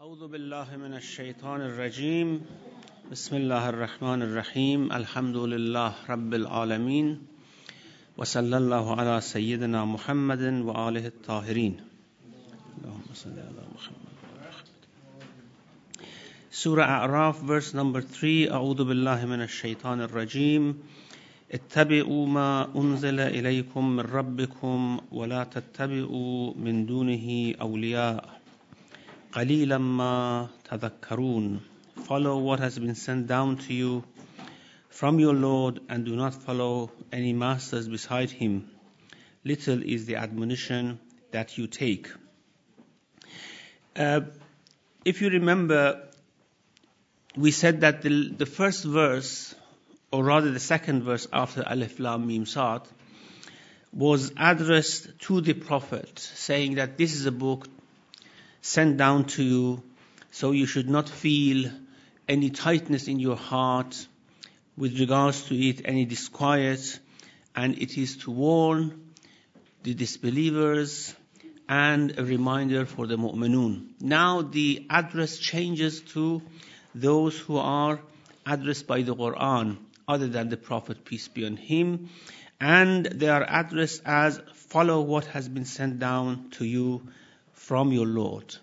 أعوذ بالله من الشيطان الرجيم بسم الله الرحمن الرحيم الحمد لله رب العالمين وصلى الله على سيدنا محمد وآله الطاهرين اللهم صل على محمد. Surah A'raf, verse number 3. أعوذ بالله من الشيطان الرجيم اتبعوا ما أنزل إليكم من ربكم ولا تتبعوا من دونه أولياء قليلا ما تذكرون. Follow what has been sent down to you from your Lord and do not follow any masters beside him. Little is the admonition that you take. If you remember, we said that the first verse, or rather the second verse after Alif Lam Mim Sad, was addressed to the Prophet, saying that this is a book sent down to you, so you should not feel any tightness in your heart with regards to it, any disquiet, and it is to warn the disbelievers and a reminder for the mu'minun. Now the address changes to those who are addressed by the Quran, other than the Prophet, peace be on him, and they are addressed as follow what has been sent down to you from your Lord.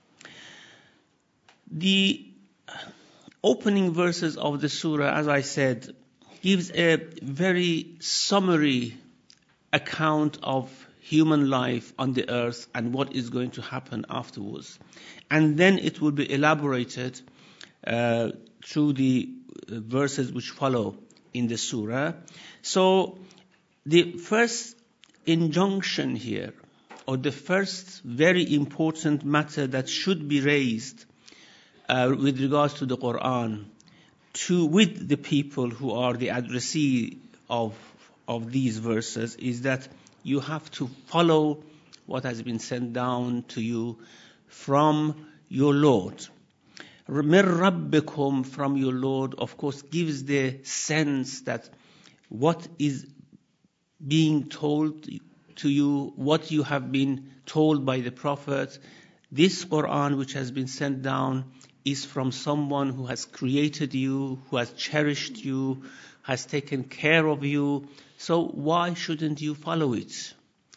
The opening verses of the surah, as I said, gives a very summary account of human life on the earth and what is going to happen afterwards. And then it will be elaborated through the verses which follow in the surah. So the first injunction here, or the first very important matter that should be raised with regards to the Quran with the people who are the addressee of these verses, is that you have to follow what has been sent down to you from your Lord. Mir Rabbikum, from your Lord, of course, gives the sense that what is being told to you, what you have been told by the Prophet, this Quran which has been sent down is from someone who has created you, who has cherished you, has taken care of you. So why shouldn't you follow it?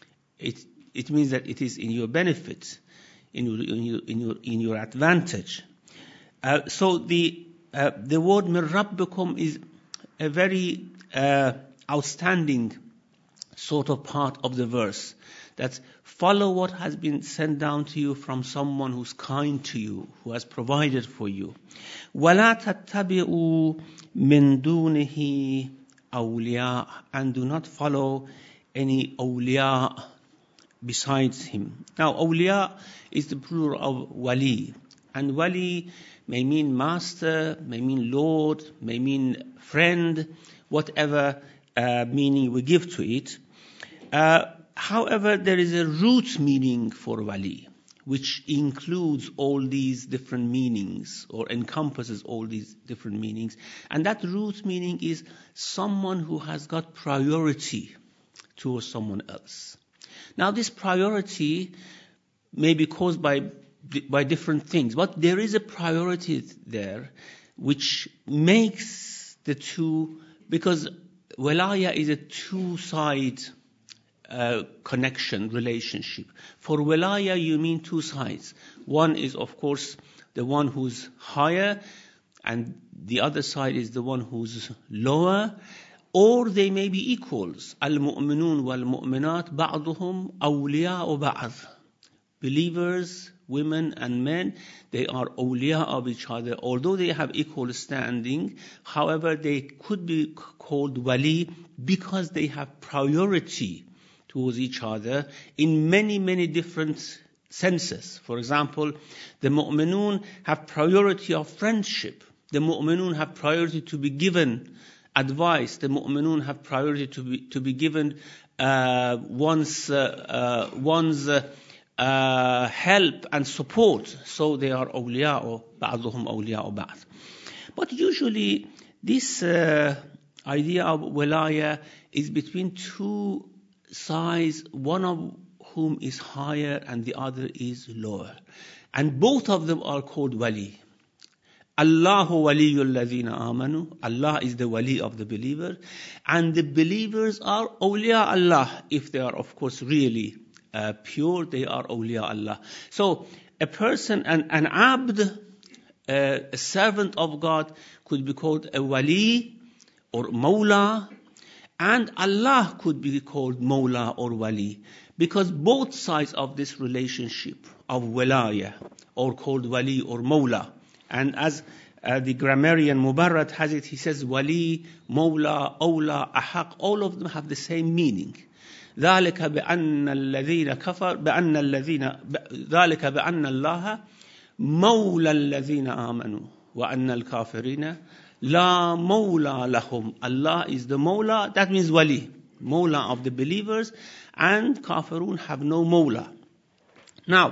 It means that it is in your benefit, in your advantage. So the word Mir Rabbikum is a very outstanding sort of part of the verse, that follow what has been sent down to you from someone who's kind to you, who has provided for you. وَلَا تَتَّبِعُوا مِن دُونِهِ أَوْلِيَاءَ, and do not follow any awliya besides him. Now, awliya is the plural of wali, and wali may mean master, may mean lord, may mean friend, whatever meaning we give to it. However, there is a root meaning for wali, which includes all these different meanings, or encompasses all these different meanings. And that root meaning is someone who has got priority towards someone else. Now, this priority may be caused by different things, but there is a priority there which makes the two, because walaya is a two-side connection, relationship. For walaya, you mean two sides. One is, of course, the one who's higher, and the other side is the one who's lower, or they may be equals. Al-mu'minun wal-mu'minat ba'duhum awliya'u ba'd. Believers, women and men, they are awliya of each other, although they have equal standing. However, they could be called wali because they have priority towards each other in many, many different senses. For example, the mu'minun have priority of friendship. The mu'minun have priority to be given advice. The mu'minun have priority to be given one's help and support. So they are awliya'u, ba'duhum awliya'u ba'd. But usually this idea of walaya is between two sides, one of whom is higher and the other is lower. And both of them are called wali. Allahu waliyul ladhina amanu. Allah is the wali of the believer. And the believers are awliya Allah. If they are, of course, really pure, they are awliya Allah. So a person, an abd, a servant of God, could be called a wali or mawla. And Allah could be called mawla or wali. Because both sides of this relationship of wilaya are called wali or mawla. And as the grammarian Mubarrad has it, he says wali, mawla, awla, ahaq, all of them have the same meaning. ذلك بأن الذين كفر بأن الذين ذلك بأن الله مولى الذين آمنوا وأن الكافرين لا مولى لهم. Allah is the mawla, that means wali, mawla of the believers, and kafirun have no mawla. Now,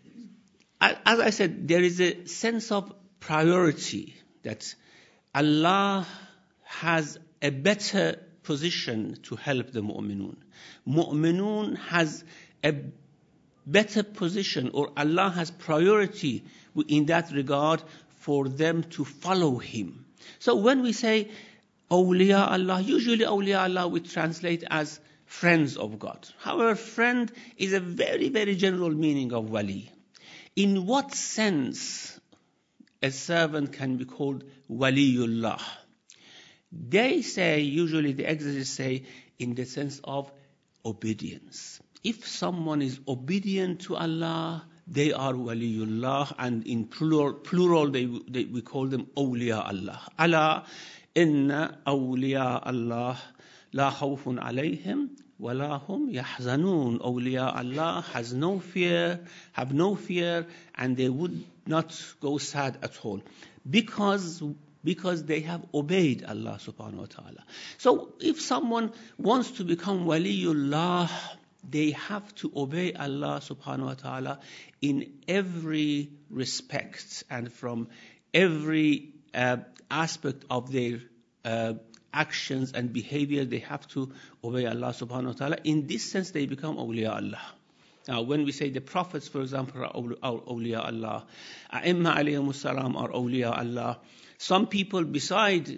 as I said, there is a sense of priority that Allah has a better position to help the mu'minun. Mu'minun has a better position, or Allah has priority in that regard for them to follow Him. So when we say awliya Allah, usually awliya Allah we translate as friends of God. However, friend is a very, very general meaning of wali. In what sense a servant can be called waliullah? They say, usually the exegetes say, in the sense of obedience. If someone is obedient to Allah, they are waliullah, and in plural we call them awliya Allah. Allah inna awliya Allah la khawfun alayhim wa la hum yahzanun. Awliya Allah has no fear, have no fear, and they would not go sad at all. Because they have obeyed Allah subhanahu wa ta'ala. So if someone wants to become waliullah, they have to obey Allah subhanahu wa ta'ala in every respect and from every aspect of their actions and behavior. They have to obey Allah subhanahu wa ta'ala. In this sense, they become awliya Allah. Now, when we say the prophets, for example, are awliya Allah, A'imma alayhimus salam are awliya Allah. Some people beside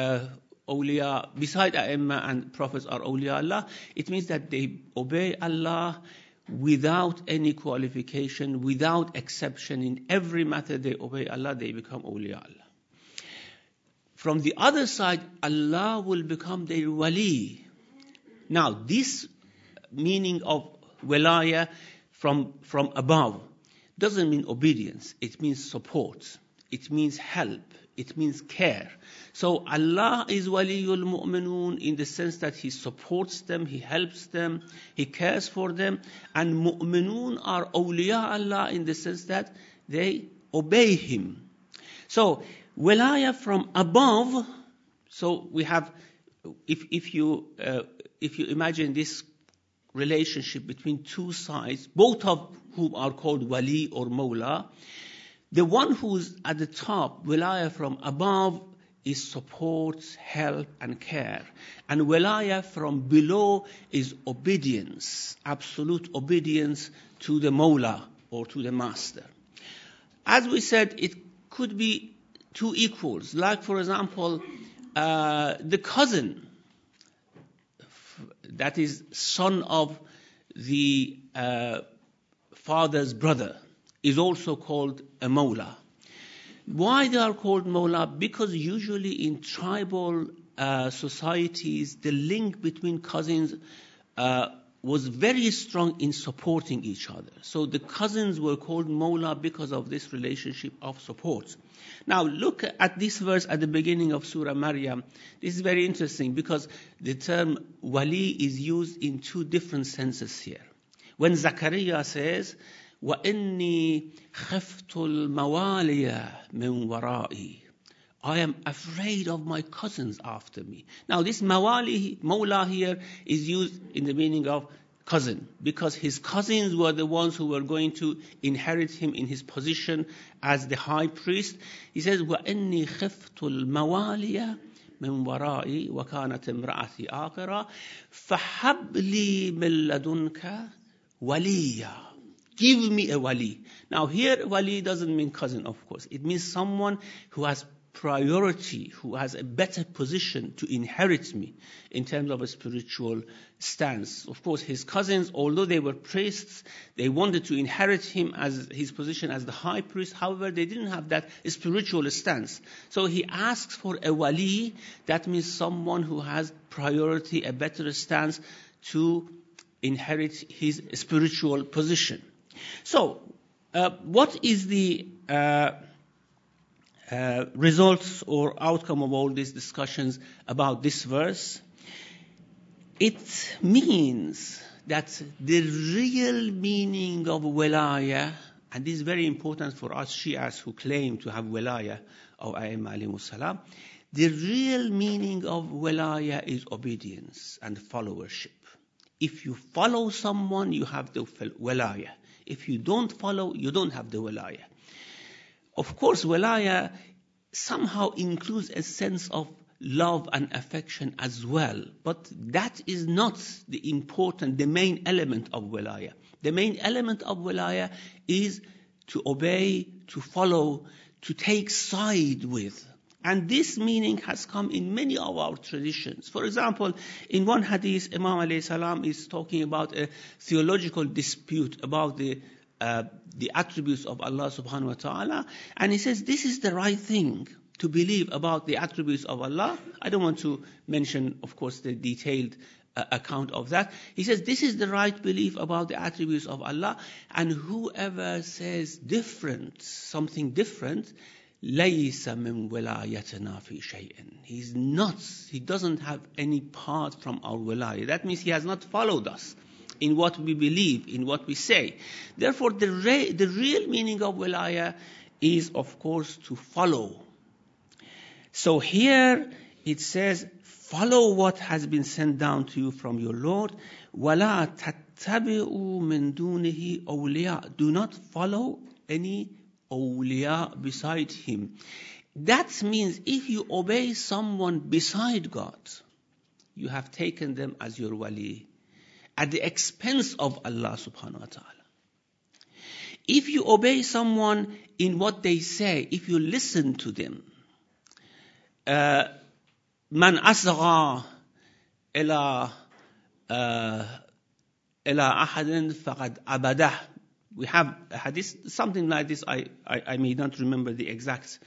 A'imma and prophets are awliya Allah. It means that they obey Allah without any qualification, without exception. In every matter they obey Allah, they become awliya Allah. From the other side, Allah will become their wali. Now, this meaning of wilaya from above doesn't mean obedience. It means support. It means help. It means care. So Allah is waliyul mu'minun in the sense that He supports them, He helps them, He cares for them. And mu'minun are awliya Allah in the sense that they obey Him. So wilaya from above. So we have, if you imagine this relationship between two sides, both of whom are called wali or mawla, the one who's at the top, wilaya from above, is support, help, and care. And wilaya from below is obedience, absolute obedience to the mawla or to the master. As we said, it could be two equals. Like, for example, the cousin, that is son of the father's brother, is also called a mawla. Why they are called mawla? Because usually in tribal societies, the link between cousins was very strong in supporting each other. So the cousins were called mawla because of this relationship of support. Now look at this verse at the beginning of Surah Maryam. This is very interesting because the term wali is used in two different senses here. When Zakaria says, وَإِنِّي خَفْتُ الْمَوَالِيَ مِنْ وَرَائِي, I am afraid of my cousins after me. Now this mawla here is used in the meaning of cousin, because his cousins were the ones who were going to inherit him in his position as the high priest. He says, وَإِنِّي خِفْتُ الْمَوَالِيَ مِنْ وَرَائِي وَكَانَتْ امْرَأَتِي آخِرَةً فَهَبْ لِي مِنْ لَدُنْكَ وَلِيًّا. give me a wali. Now here, wali doesn't mean cousin, of course. It means someone who has priority, who has a better position to inherit me in terms of a spiritual stance. Of course, his cousins, although they were priests, they wanted to inherit him as his position as the high priest. However, they didn't have that spiritual stance. So he asks for a wali. That means someone who has priority, a better stance to inherit his spiritual position. So, what is the results or outcome of all these discussions about this verse? It means that the real meaning of wilaya, and this is very important for us Shias who claim to have wilaya of A'imma alayhimus salam, the real meaning of wilaya is obedience and followership. If you follow someone, you have the wilaya. If you don't follow, you don't have the wilaya. Of course, wilaya somehow includes a sense of love and affection as well. But that is not the main element of wilaya. The main element of wilaya is to obey, to follow, to take side with. And this meaning has come in many of our traditions. For example, in one hadith, Imam alayhi salam is talking about a theological dispute about the attributes of Allah subhanahu wa ta'ala. And he says, this is the right thing to believe about the attributes of Allah. I don't want to mention, of course, the detailed account of that. He says, this is the right belief about the attributes of Allah. And whoever says different, something different, لَيْسَ مِنْ وِلَايَتِنَا فِي شَيْءٍ. He doesn't have any part from our wilaya. That means he has not followed us in what we believe, in what we say. Therefore, the real meaning of wilaya is, of course, to follow. So here it says, follow what has been sent down to you from your Lord. وَلَا تَتَّبِعُوا مِن دُونِهِ أَوْلِيَاءَ. Do not follow any awliya beside him. That means if you obey someone beside God, you have taken them as your wali, at the expense of Allah subhanahu wa ta'ala. If you obey someone in what they say, if you listen to them, man asgha ila ahadin faqad abadah. We have a hadith, something like this. I may not remember the exact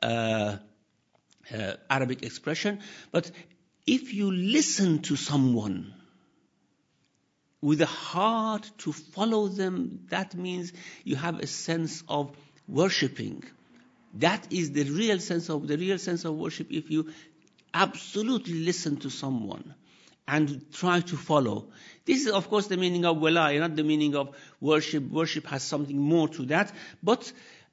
Arabic expression, but if you listen to someone with a heart to follow them, that means you have a sense of worshipping. That is the real sense of worship. If you absolutely listen to someone and try to follow. This is, of course, the meaning of wilaya, not the meaning of worship. Worship has something more to that. But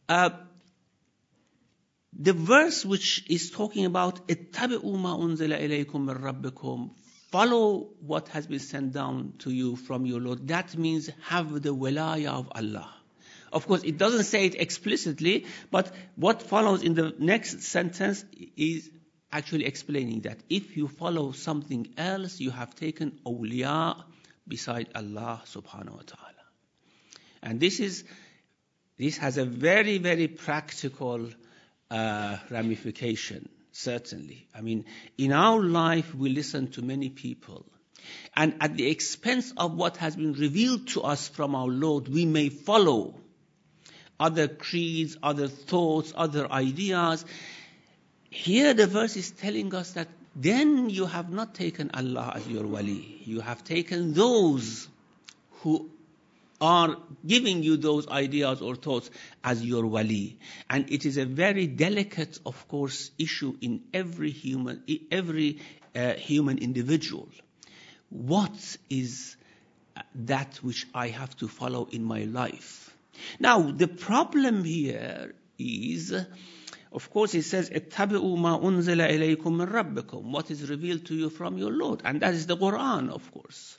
the verse which is talking about اتَّبِعُوا مَا أُنزِلَ إِلَيْكُم مِّن رَبِّكُمْ, follow what has been sent down to you from your Lord. That means have the wilaya of Allah. Of course, it doesn't say it explicitly, but what follows in the next sentence is actually explaining that if you follow something else, you have taken awliya beside Allah subhanahu wa ta'ala. And this has a very, very practical ramification, certainly. I mean, in our life, we listen to many people. And at the expense of what has been revealed to us from our Lord, we may follow other creeds, other thoughts, other ideas. Here the verse is telling us that then you have not taken Allah as your wali. You have taken those who are giving you those ideas or thoughts as your wali. And it is a very delicate, of course, issue in every human individual. What is that which I have to follow in my life? Now, the problem here is, of course, it says, اتَّبِعُوا مَا أُنزِلَ إِلَيْكُم مِّن رَبِّكُمْ, what is revealed to you from your Lord. And that is the Quran, of course.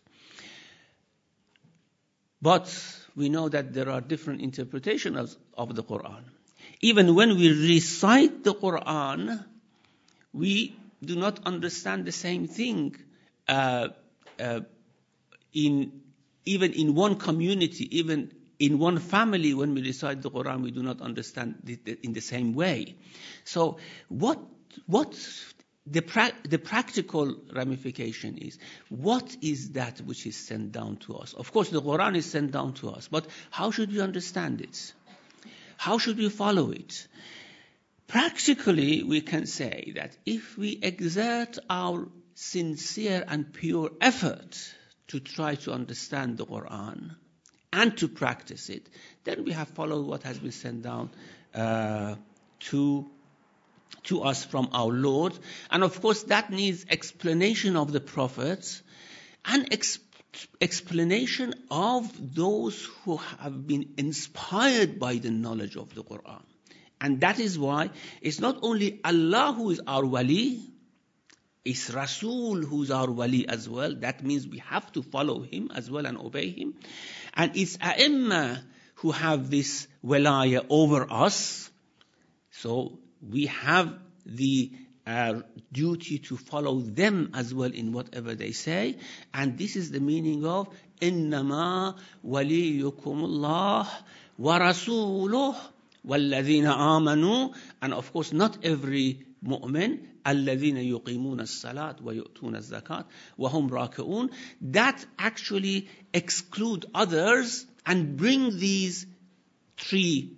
But we know that there are different interpretations of the Quran. Even when we recite the Quran, we do not understand the same thing even in one community, even in one family, when we recite the Quran, we do not understand it in the same way. So what the practical ramification is, what is that which is sent down to us? Of course, the Quran is sent down to us, but how should we understand it? How should we follow it? Practically, we can say that if we exert our sincere and pure effort to try to understand the Quran and to practice it, then we have followed what has been sent down to us from our Lord. And of course, that needs explanation of the prophets and explanation of those who have been inspired by the knowledge of the Quran. And that is why it's not only Allah who is our wali, it's Rasul who is our wali as well. That means we have to follow him as well and obey him. And it's A'imma who have this walaya over us. So we have the duty to follow them as well in whatever they say. And this is the meaning of إِنَّمَا وَلِيُّكُمُ اللَّهُ وَرَسُولُهُ وَالَّذِينَ آمَنُوا. And of course, not every mu'min, الَّذِينَ يُقِيمُونَ الصَّلَاةَ وَيُؤْتُونَ الزَّكَاةَ وَهُمْ رَاكِعُونَ. That actually exclude others and bring these three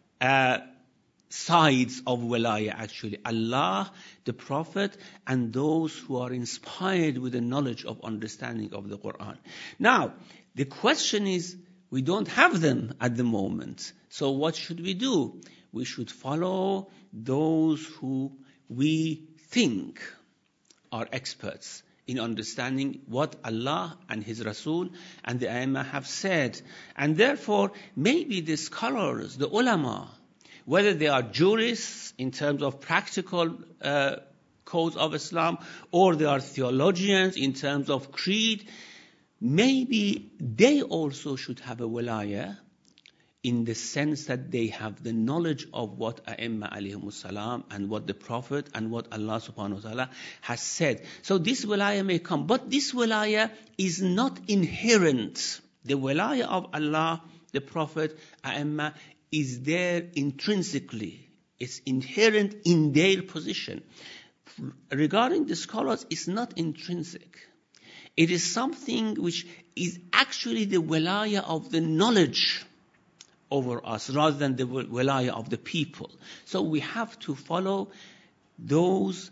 sides of walaya, actually. Allah, the Prophet, and those who are inspired with the knowledge of understanding of the Quran. Now, the question is, we don't have them at the moment. So what should we do? We should follow those who we think are experts in understanding what Allah and His Rasul and the Aimah have said. And therefore, maybe the scholars, the ulama, whether they are jurists in terms of practical codes of Islam, or they are theologians in terms of creed, maybe they also should have a walaya in the sense that they have the knowledge of what A'imma alayhimus salam and what the Prophet and what Allah subhanahu wa ta'ala has said. So this walaya may come, but this walaya is not inherent. The walaya of Allah, the Prophet, A'imma is there intrinsically. It's inherent in their position. Regarding the scholars, it's not intrinsic. It is something which is actually the walaya of the knowledge over us rather than the walaya of the people. So we have to follow those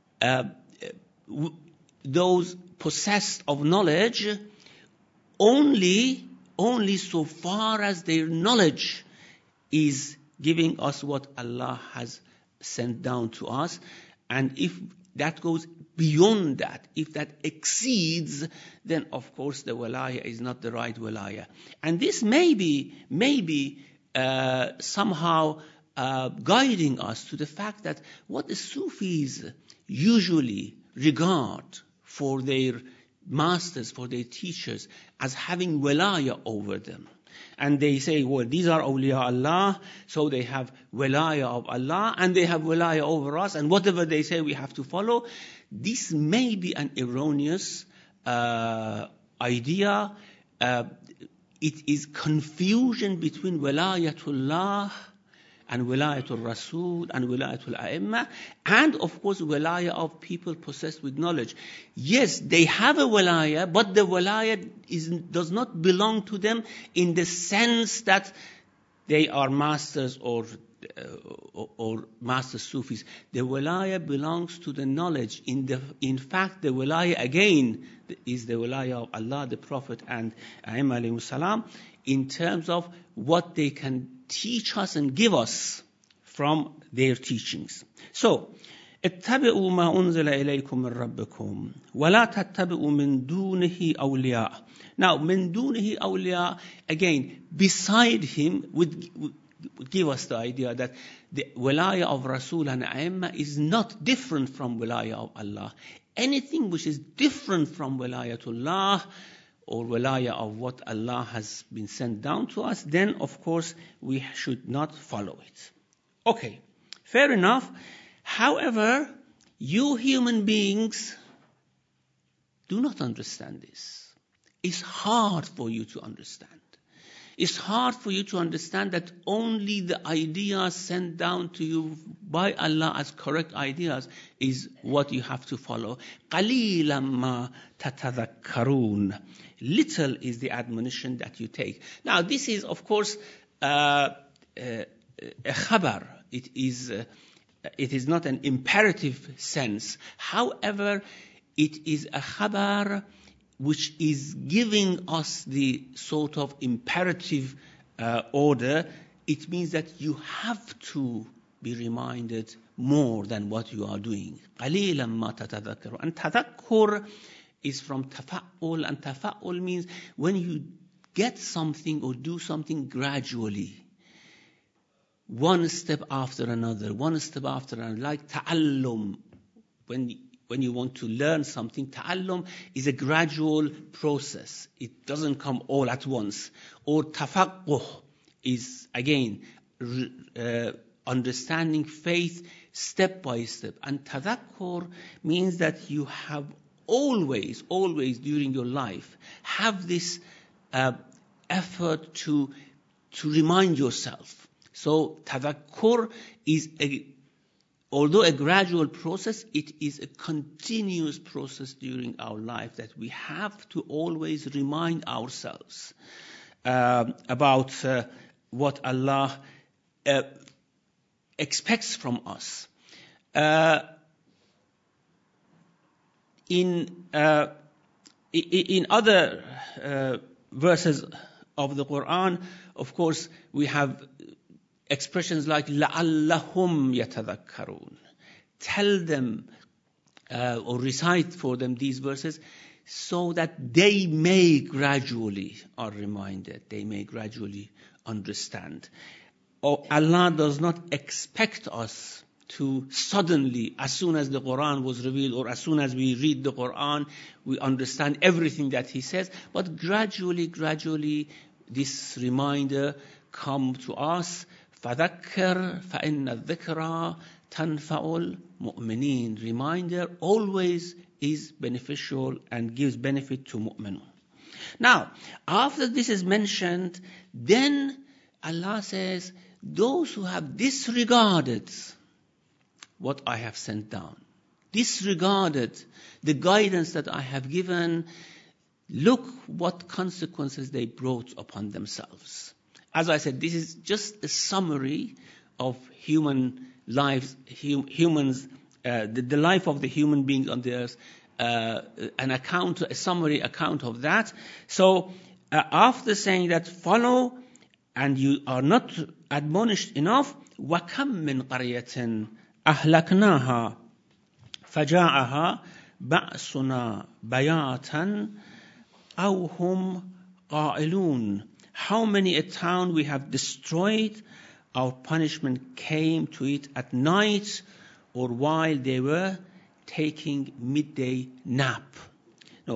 possessed of knowledge only so far as their knowledge is giving us what Allah has sent down to us. And if that goes beyond that, if that exceeds, then of course the walaya is not the right walaya. And this may be somehow guiding us to the fact that what the Sufis usually regard for their masters, for their teachers, as having walaya over them. And they say, well, these are awliya Allah, so they have walaya of Allah, and they have walaya over us, and whatever they say we have to follow. This may be an erroneous idea. It is confusion between walayatullah and walayatul Rasul and walayatul A'imma, and of course walaya of people possessed with knowledge. Yes, they have a walaya, but the walaya does not belong to them in the sense that they are masters or master Sufis. The walaya belongs to the knowledge. In fact, the walaya again is the walaya of Allah, the Prophet, and A'imma alayhimus salam, in terms of what they can teach us and give us from their teachings. So, اتبعوا ما أنزل إليكم من ربكم ولا تتبعوا من دونه أولياء. Now, من دونه أولياء, again, beside him, would give us the idea that the walaya of Rasul and A'imma is not different from walaya of Allah. Anything which is different from walayatullah or walaya of what Allah has been sent down to us, then of course we should not follow it. Okay, fair enough. However, you human beings do not understand this. It's hard for you to understand. It's hard for you to understand that only the ideas sent down to you by Allah as correct ideas is what you have to follow. قَلِيلًا مَا تَتَذَكَّرُونَ. Little is the admonition that you take. Now this is of course a khabar. It is not an imperative sense. However, it is a khabar which is giving us the sort of imperative order. It means that you have to be reminded more than what you are doing. قَلِيلًا مَا تَتَذَكَّرُ. And tadakkur is from tafa'ul, and tafa'ul means when you get something or do something gradually, one step after another, like ta'allum. When you want to learn something, ta'allum is a gradual process. It doesn't come all at once. Or tafaqquh is, again, understanding faith step by step. And tadakkur means that you have always during your life, have this effort to remind yourself. So tadakkur is although a gradual process, it is a continuous process during our life that we have to always remind ourselves about what Allah expects from us. In other verses of the Quran, of course, we have expressions like لَعَلَّهُمْ يَتَذَكَّرُونَ. Tell them or recite for them these verses so that they may gradually are reminded, they may gradually understand. Allah does not expect us to suddenly, as soon as the Quran was revealed or as soon as we read the Quran, we understand everything that He says, but gradually this reminder come to us. فَذَكَّرْ فَإِنَّ الذِّكْرَى تَنْفَعُ الْمُؤْمِنِينَ. Reminder always is beneficial and gives benefit to mu'minun. Now, after this is mentioned, then Allah says, those who have disregarded what I have sent down, disregarded the guidance that I have given, look what consequences they brought upon themselves. As I said, this is just a summary of human lives, humans, the life of the human beings on the earth, a summary account of that. So, after saying that, follow, and you are not admonished enough, وَكَمْ مِنْ قَرْيَةٍ أَهْلَكْنَاهَا فَجَاءَهَا بَأْسُنَا بَيَاتًا أَوْ هُمْ قَائِلُونَ. How many a town we have destroyed, our punishment came to it at night or while they were taking midday nap. Now,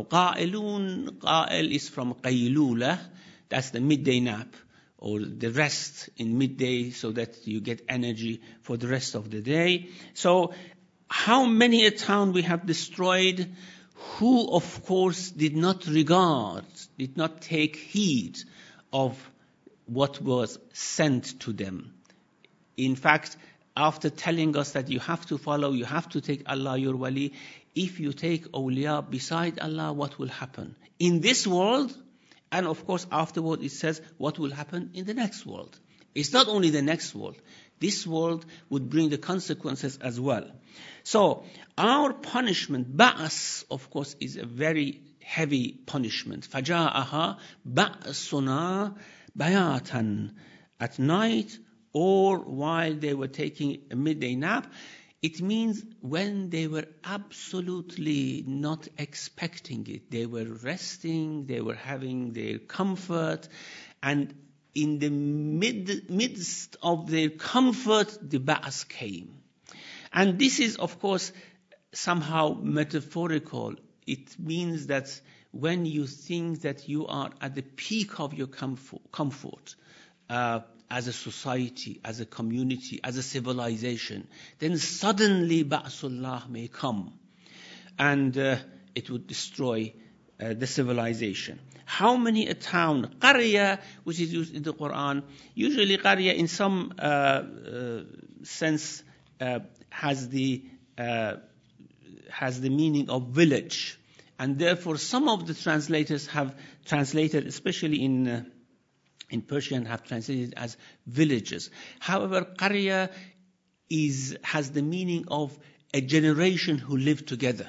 qa'il is from qaylula, that's the midday nap, or the rest in midday so that you get energy for the rest of the day. So, how many a town we have destroyed, who of course did not regard, did not take heed of what was sent to them. In fact, after telling us that you have to follow, you have to take Allah your wali, if you take awliya beside Allah, what will happen? In this world, and of course afterward it says what will happen in the next world. It's not only the next world. This world would bring the consequences as well. So, our punishment, ba'as, of course, is a very heavy punishment. فَجَاءَهَا بَأْسُنَا بَيَاتًا. At night or while they were taking a midday nap, it means when they were absolutely not expecting it. They were resting, they were having their comfort, and in the midst of their comfort, the ba'as came. And this is, of course, somehow metaphorical. It means that when you think that you are at the peak of your comfort as a society, as a community, as a civilization, then suddenly Ba'sullah may come and it would destroy the civilization. How many a town? Qarya, which is used in the Quran. Usually qarya in some sense has the meaning of village. And therefore some of the translators have translated, especially in Persian, have translated as villages. However, qarya has the meaning of a generation who live together.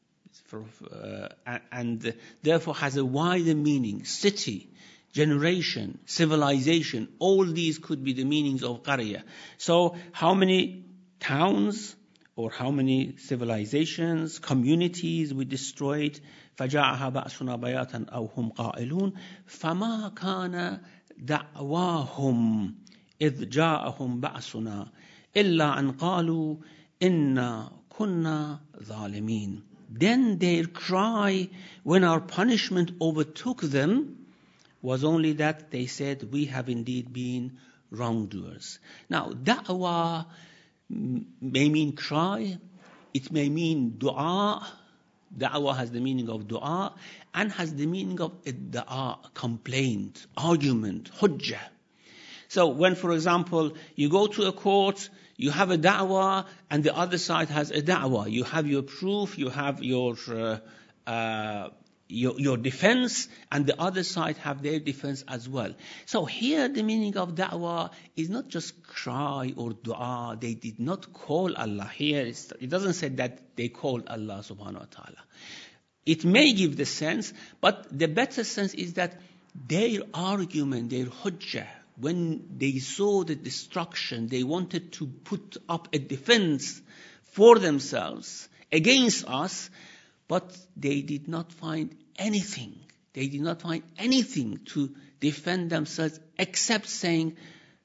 And therefore has a wider meaning. City, generation, civilization, all these could be the meanings of qarya. So how many towns or how many civilizations, communities we destroyed? فَجَاءَهَا بَأْسُنَا بَيَاتًا أَوْ هُمْ قَائِلُونَ فَمَا كَانَ دَعْوَاهُمْ إِذْ جَاءَهُمْ بَأْسُنَا إِلَّا أَنْ قَالُوا إِنَّا كُنَّا ظَالِمِينَ. Then their cry when our punishment overtook them was only that they said, we have indeed been wrongdoers. Now, da'wah may mean cry, it may mean dua. Da'wah has the meaning of dua and has the meaning of idda'a, complaint, argument, hujjah. So when, for example, you go to a court, you have a da'wah and the other side has a da'wah. You have your proof, you have your defense, and the other side have their defense as well. So here the meaning of da'wah is not just cry or dua. They did not call Allah. Here it doesn't say that they called Allah subhanahu wa ta'ala. It may give the sense, but the better sense is that their argument, their hujjah, when they saw the destruction, they wanted to put up a defense for themselves against us, but they did not find anything. They did not find anything to defend themselves except saying,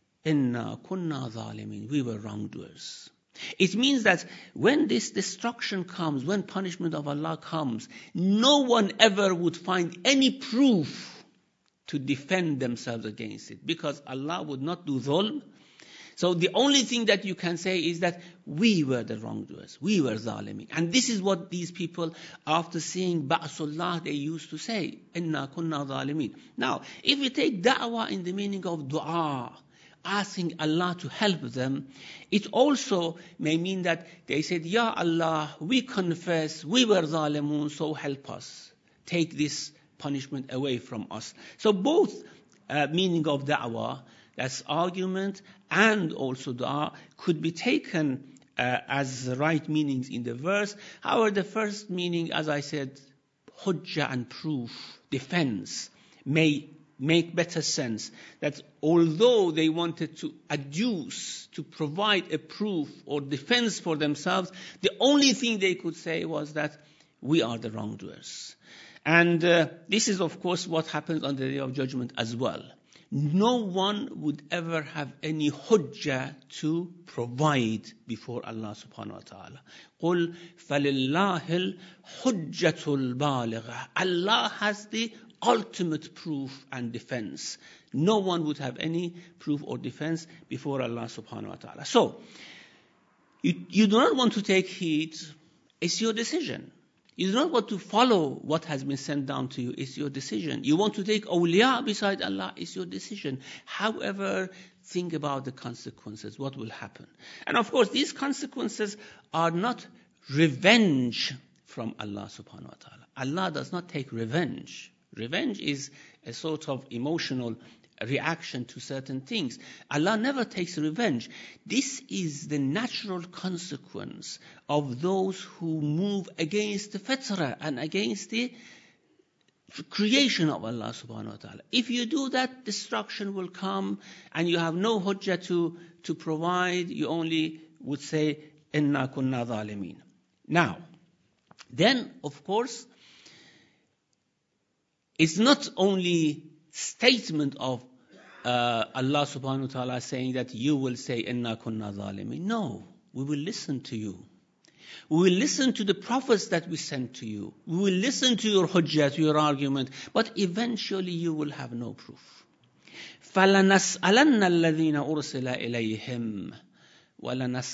Inna kunna zalimin, we were wrongdoers. It means that when this destruction comes, when punishment of Allah comes, no one ever would find any proof to defend themselves against it, because Allah would not do dhulm. So the only thing that you can say is that we were the wrongdoers, we were zalimin. And this is what these people, after seeing Ba'sullah, they used to say, Inna kunna zalimin. Now, if we take da'wah in the meaning of dua, asking Allah to help them, it also may mean that they said, Ya Allah, we confess, we were zalimun, so help us. Take this punishment away from us. So both meaning of da'wah, that's argument, and also dua, could be taken as the right meanings in the verse. However, the first meaning, as I said, hujjah and proof, defense, may make better sense. That although they wanted to adduce, to provide a proof or defense for themselves, the only thing they could say was that we are the wrongdoers. And this is, of course, what happens on the Day of Judgment as well. No one would ever have any hujjah to provide before Allah subhanahu wa ta'ala. قُلْ فَلِلَّهِ الْحُجَّةُ الْبَالِغَةُ. Allah has the ultimate proof and defense. No one would have any proof or defense before Allah subhanahu wa ta'ala. So, you do not want to take heed, it's your decision. You do not want to follow what has been sent down to you, it's your decision. You want to take awliya beside Allah, it's your decision. However, think about the consequences, what will happen. And of course, these consequences are not revenge from Allah subhanahu wa ta'ala. Allah does not take revenge. Revenge is a sort of emotional reaction to certain things. Allah never takes revenge. This is the natural consequence of those who move against the fitrah and against the creation of Allah subhanahu wa ta'ala. If you do that, destruction will come and you have no hujjah to provide. You only would say, Inna kunna zalimin. Now, then, of course, it's not only statement of Allah subhanahu wa ta'ala saying that you will say, Inna kunna zalimin. No, we will listen to you. We will listen to the prophets that we sent to you. We will listen to your hujjah, to your argument, but eventually you will have no proof. فَلَنَسْأَلَنَّ الَّذِينَ أُرْسِلَ إِلَيْهِمْ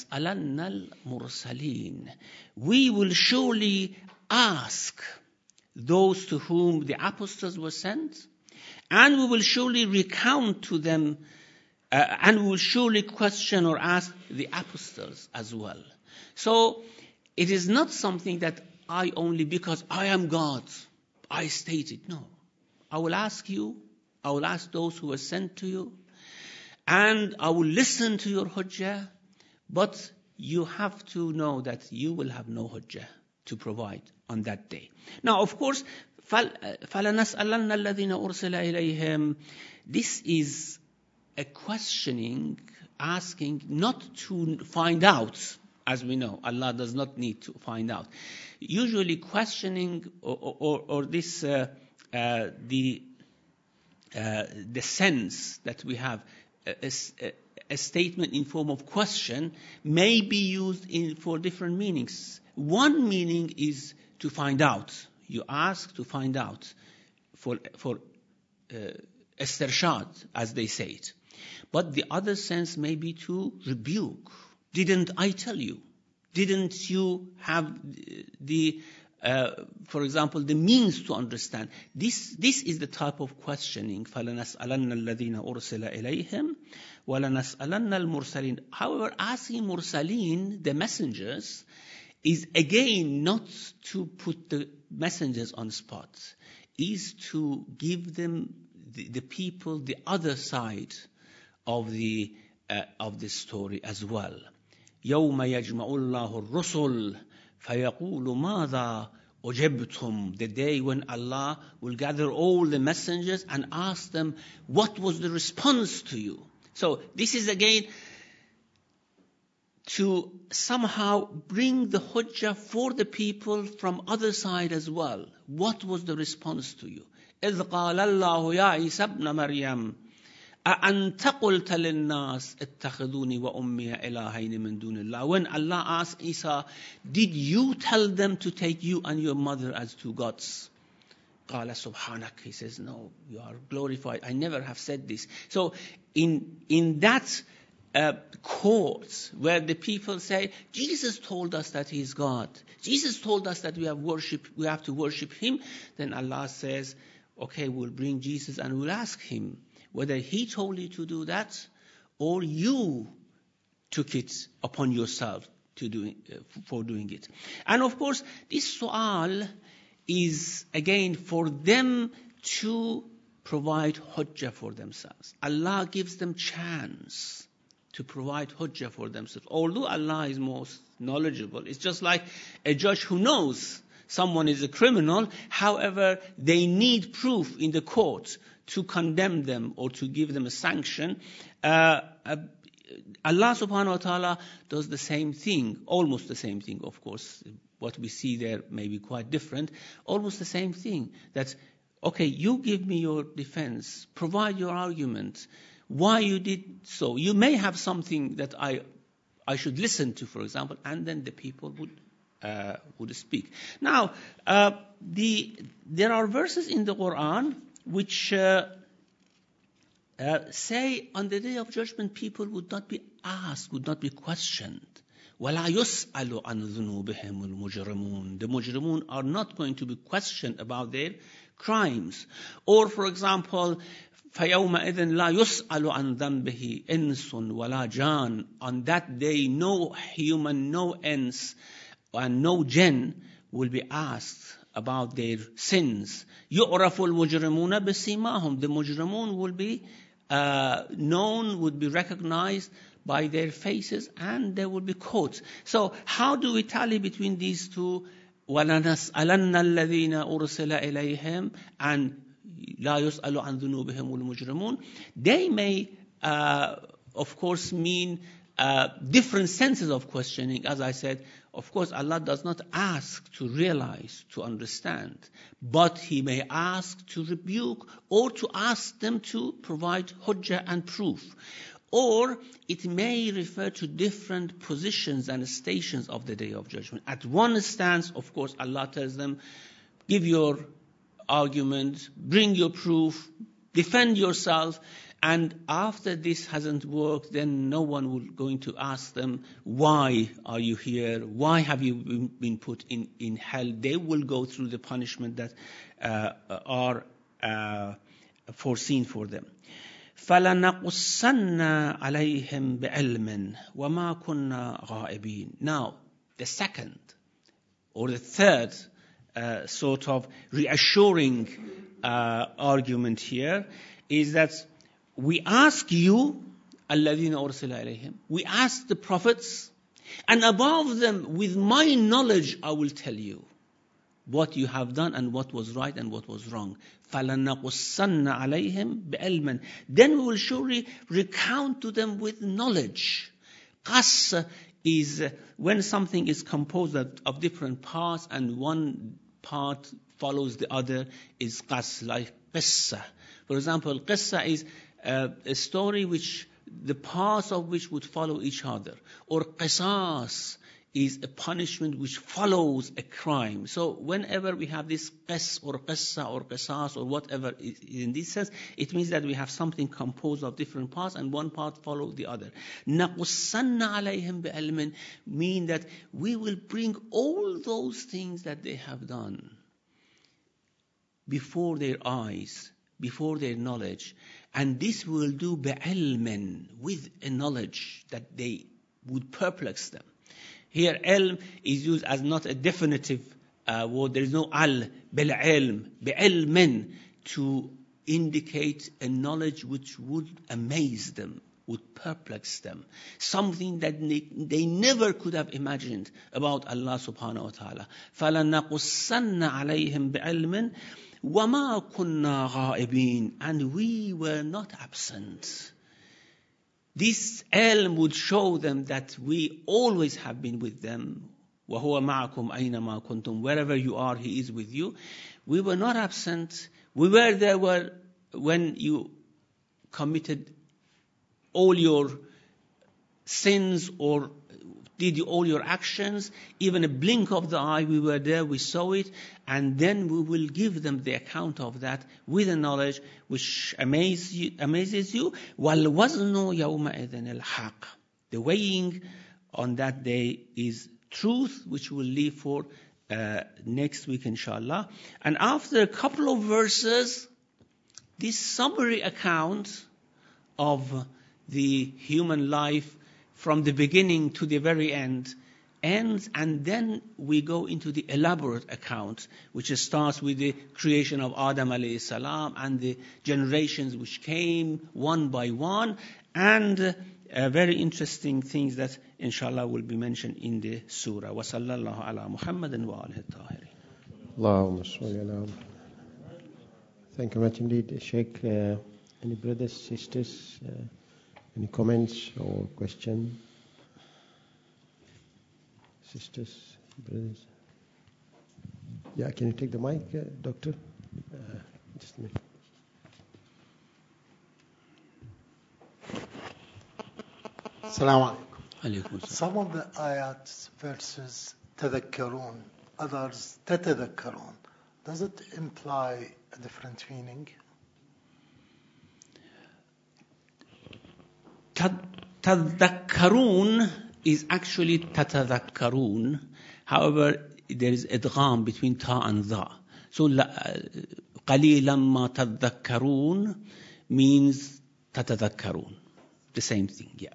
وَلَنَسْأَلَنَّ الْمُرْسَلِينَ. We will surely ask those to whom the apostles were sent, and we will surely recount to them, and we will surely question or ask the apostles as well. So it is not something that I only, because I am God, I state it. No. I will ask you, I will ask those who were sent to you, and I will listen to your hujjah, but you have to know that you will have no hujjah to provide on that day. Now, of course, فَلَنَسْأَلَنَّ الَّذِينَ أُرْسِلَ إِلَيْهِمْ. This is a questioning, asking not to find out. As we know, Allah does not need to find out. Usually questioning or this the sense that we have a statement in form of question may be used for different meanings. One meaning is to find out. You ask to find out for istirshad, as they say it. But the other sense may be to rebuke. Didn't I tell you? Didn't you have for example, the means to understand? This is the type of questioning. فَلَنَسْأَلَنَّ الَّذِينَ أُرْسِلَ إِلَيْهِمْ وَلَنَسْأَلَنَّ الْمُرْسَلِينَ. However, asking mursaleen, the messengers, is again not to put the messengers on spot, is to give them the people the other side of the story as well. يَوْمَ يَجْمَعُ اللَّهُ الرُّسُلَ فَيَقُولُ مَاذَا أُجِبْتُمْ. The day when Allah will gather all the messengers and ask them, what was the response to you? So this is again to somehow bring the hujjah for the people from other side as well. What was the response to you? إِذْ قَالَ اللَّهُ يَا عِيسَى ابْنَ مَرْيَمَ أَأَنْتَ قُلْتَ لِلنَّاسِ اتَّخِذُونِي وَأُمِّيَ إِلَٰهَيْنِ مِن دُونِ اللَّهِ. When Allah asked Isa, did you tell them to take you and your mother as two gods? قَالَ سُبْحَانَكَ. He says, no, you are glorified. I never have said this. So in that court where the people say, Jesus told us that he is God, Jesus told us that we have to worship him, then Allah says, okay, we'll bring Jesus and we'll ask him whether he told you to do that or you took it upon yourself for doing it. And of course, this su'al is again for them to provide hujjah for themselves. Allah gives them chance to provide hujjah for themselves. Although Allah is most knowledgeable, it's just like a judge who knows someone is a criminal, however, they need proof in the court to condemn them or to give them a sanction. Allah subhanahu wa ta'ala does the same thing, almost the same thing, of course. What we see there may be quite different. Almost the same thing. That, okay, you give me your defense, provide your argument, why you did so. You may have something that I should listen to, for example, and then the people would speak. Now, there are verses in the Quran which say on the Day of Judgment people would not be asked, would not be questioned. وَلَا يُسْأَلُ عَنْ ذُنُوبِهِمُ الْمُجْرِمُونَ. The mujrimun are not going to be questioned about their crimes. Or, for example, فَيَوْمَئِذٍ لَا يُسْأَلُ عَنْ ذَنْبِهِ إِنسٌ وَلَا جَانٌ. On that day, no human, no ins, and no jinn will be asked about their sins. يُعْرَفُ الْمُجْرِمُونَ بِسِيمَاهُمْ. The mujrimun will be known, would be recognized by their faces, and they will be caught. So how do we tally between these two? وَلَنَسْأَلَنَّ الَّذِينَ أُرْسِلَ إِلَيْهِمْ and لَا يُسْأَلُ عَنْ ذُنُوبِهِمُ الْمُجْرِمُونَ. They may, of course, mean different senses of questioning. As I said, of course, Allah does not ask to realize, to understand, but He may ask to rebuke or to ask them to provide hujjah and proof. Or it may refer to different positions and stations of the Day of Judgment. At one stance, of course, Allah tells them, give your argument, bring your proof, defend yourself. And after this hasn't worked, then no one will going to ask them, why are you here? Why have you been put in hell? They will go through the punishment that are foreseen for them. فَلَنَقُصَّنَّ عَلَيْهِمْ بِعِلْمٍ وَمَا كُنَّا غَائِبِينَ. Now, the second or the third sort of reassuring argument here is that we ask you, الَّذِينَ أُرْسِلَ إِلَيْهِمْ, we ask the prophets, and above them, with my knowledge, I will tell you what you have done and what was right and what was wrong. فَلَنَقُصَّنَّ عَلَيْهِمْ بِعِلْمٍ. Then we will surely recount to them with knowledge. قَصَّ is when something is composed of different parts and one part follows the other, is قَص, like قِصَّة. For example, قِصَّة is a story which the parts of which would follow each other. Or qisas is a punishment which follows a crime. So whenever we have this qis or qissa or qisas or whatever in this sense, it means that we have something composed of different parts and one part follows the other. نَقُصَّنَّ عَلَيْهِمْ بِعِلْمٍ mean that we will bring all those things that they have done before their eyes, before their knowledge. And this will do bi'ilmin, with a knowledge that they would perplex them. Here, ilm is used as not a definitive word. There is no al, bil-ilm, bi'ilmin, to indicate a knowledge which would amaze them, would perplex them. Something that they never could have imagined about Allah subhanahu wa ta'ala. فَلَنَقُصَّنَّ عَلَيْهِمْ بِعِلْمٍ وَمَا كُنَّا غَائِبِينَ. And we were not absent. This ilm would show them that we always have been with them. وَهُوَ مَعَكُمْ أَيْنَمَا كُنْتُمْ. Wherever you are, He is with you. We were not absent. We were there when you committed all your sins or did all your actions. Even a blink of the eye, we were there, we saw it, and then we will give them the account of that with a knowledge which amazes you. وَالْوَزْنُ يَوْمَئِذٍ الْحَقِّ. The weighing on that day is truth, which we'll leave for next week, inshallah. And after a couple of verses, this summary account of the human life from the beginning to the very end ends, and then we go into the elaborate account, which starts with the creation of Adam alayhi salam and the generations which came one by one, and very interesting things that inshallah will be mentioned in the surah. Wa sallallahu ala Muhammadin wa alihi tahirin. Allahumma salli ala. Thank you much indeed, Sheikh. Any brothers, sisters, any comments or question? Sisters, brothers? Yeah, can you take the mic, Doctor? Just a minute. Assalamu Alaykum. Some of the ayats, verses, تذكرون, others, تتذكرون. Does it imply a different meaning? تذكرون is actually تتذكرون. However, there is idgham between ta and dha. So قليلا ما تذكرون means تتذكرون. The same thing, yeah.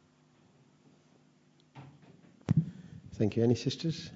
Thank you. Any sisters?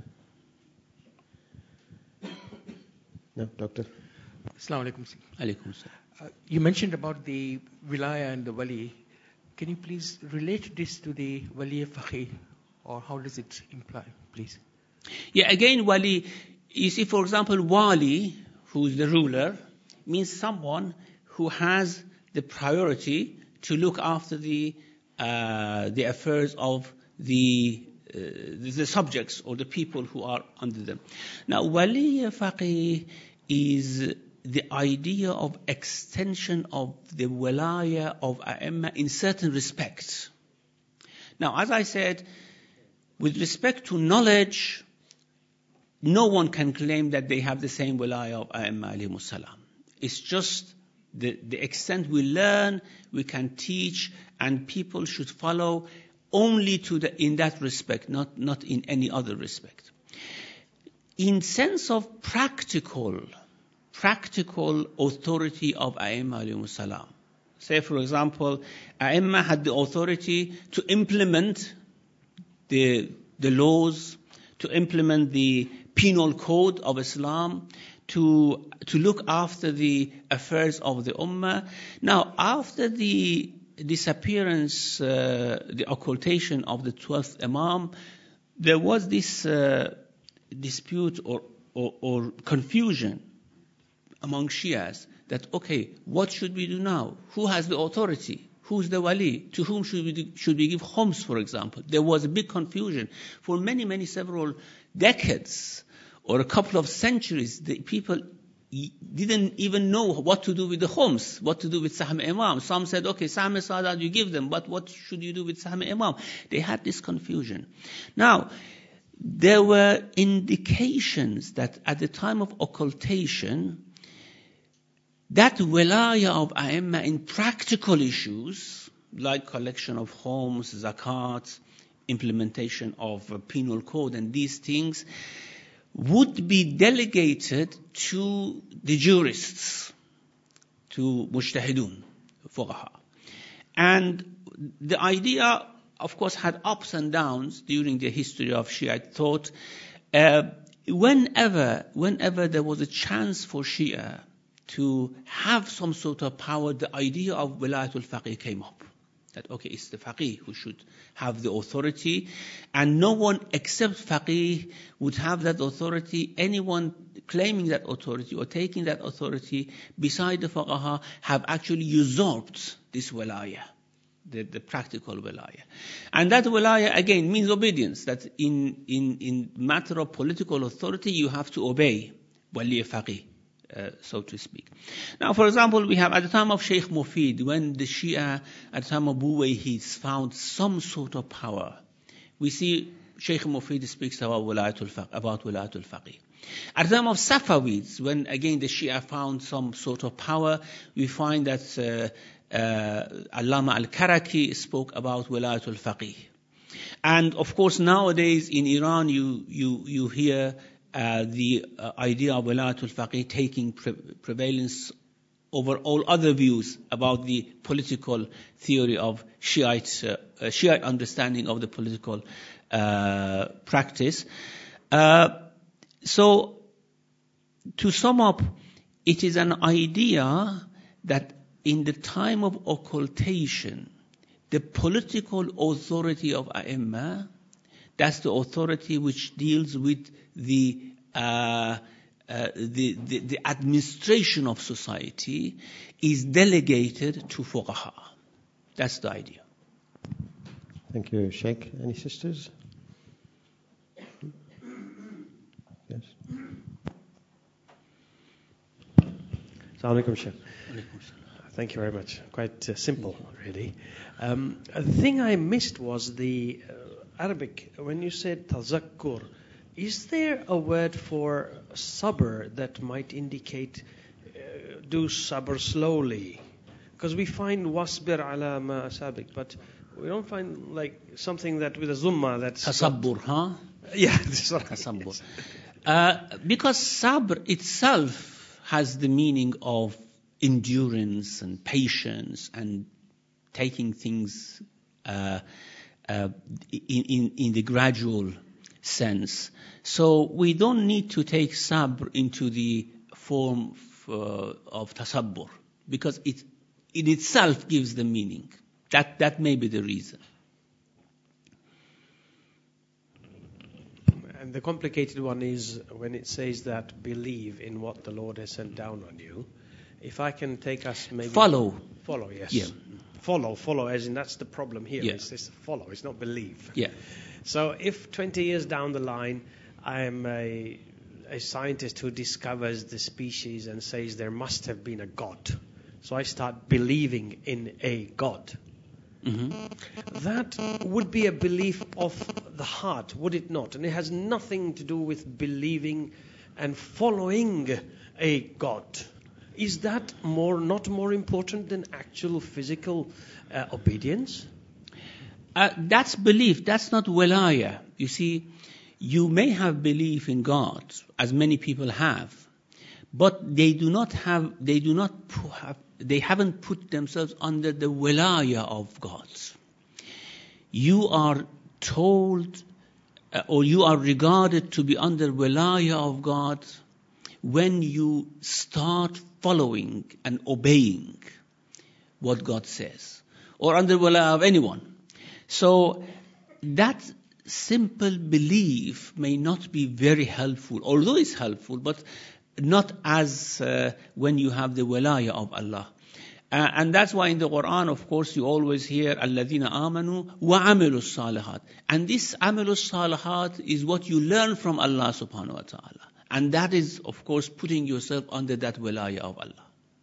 No, Doctor? Assalamu alaikum. Alaykum salam. You mentioned about the wilaya and the wali. Can you please relate this to the wali faqih, or how does it imply, please? Yeah, again, wali, you see, for example, wali, who is the ruler, means someone who has the priority to look after the affairs of the subjects or the people who are under them. Now, wali faqih is the idea of extension of the wilaya of a'imma in certain respects. Now, as I said, with respect to knowledge, no one can claim that they have the same wilaya of a'imma alayhimus salam. It's just The extent we learn, we can teach, and people should follow only in that respect, not in any other respect. In sense of practical authority of A'imma alayhimus salam. Say, for example, A'imma had the authority to implement the laws, to implement the penal code of Islam, to look after the affairs of the Ummah. Now, after the disappearance, the occultation of the 12th Imam, there was this dispute or confusion among Shias that, okay, what should we do now? Who has the authority? Who's the wali? To whom should we give khums, for example? There was a big confusion. For many, several decades or a couple of centuries, the people didn't even know what to do with the khums, what to do with Sahm Imam. Some said, okay, Sahm Sadat you give them, but what should you do with Sahm Imam? They had this confusion. Now, there were indications that at the time of occultation, that wilaya of A'imma in practical issues, like collection of khums, zakat, implementation of a penal code and these things, would be delegated to the jurists, to mujtahidun, fuqaha. And the idea, of course, had ups and downs during the history of Shiite thought. Whenever there was a chance for Shia to have some sort of power, the idea of wilayatul faqih came up. That, okay, it's the faqih who should have the authority, and no one except faqih would have that authority. Anyone claiming that authority or taking that authority beside the fuqaha have actually usurped this wilaya, the practical wilaya. And that wilaya, again, means obedience, that in matter of political authority, you have to obey wali faqih. So to speak. Now, for example, we have at the time of Sheikh Mufid, when the Shia at the time of Buwayhids found some sort of power, we see Sheikh Mufid speaks about wilayatul faqih. At the time of Safavids, when again the Shia found some sort of power, we find that Allama al-Karaki spoke about wilayatul faqih. And of course, nowadays in Iran, you hear the idea of wilayatul faqih taking prevalence over all other views about the political theory of Shiite understanding of the political practice. So, to sum up, it is an idea that in the time of occultation, the political authority of A'imma, that's the authority which deals with the administration of society, is delegated to fuqaha. That's the idea. Thank you, Sheikh. Any sisters? Yes. Assalamu alaikum, Sheikh. Thank you very much. Quite simple, really. The thing I missed was the Arabic. When you said tazakkur, is there a word for sabr that might indicate do sabr slowly? Because we find wasbir ala ma asabik, but we don't find like something that with a zumma that's Tasabbur, huh? Yeah, that's what Tasabbur. Because sabr itself has the meaning of endurance and patience and taking things in the gradual sense. So we don't need to take sabr into the form of tasabbur, because it in itself gives the meaning. That may be the reason. And the complicated one is when it says that believe in what the Lord has sent down on you. If I can take us maybe... Follow, yes. Yeah. Follow, as in that's the problem here. Yeah. It's follow, it's not believe. Yeah. So if 20 years down the line, I am a scientist who discovers the species and says there must have been a God. So I start believing in a God. Mm-hmm. That would be a belief of the heart, would it not? And it has nothing to do with believing and following a God. Is that not more important than actual physical obedience? That's belief. That's not wilaya. You see, you may have belief in God, as many people have, but they haven't put themselves under the wilaya of God. You are told, or you are regarded to be under wilaya of God when you start following and obeying what God says, or under wilaya of anyone. So that simple belief may not be very helpful, although it's helpful, but not as when you have the wilaya of Allah. And that's why in the Quran, of course, you always hear الَّذِينَ آمَنُوا وَعَمِلُوا الصَّالِحَاتِ. And this عَمِلُوا الصَّالِحَات is what you learn from Allah subhanahu wa ta'ala. And that is, of course, putting yourself under that wilaya of Allah.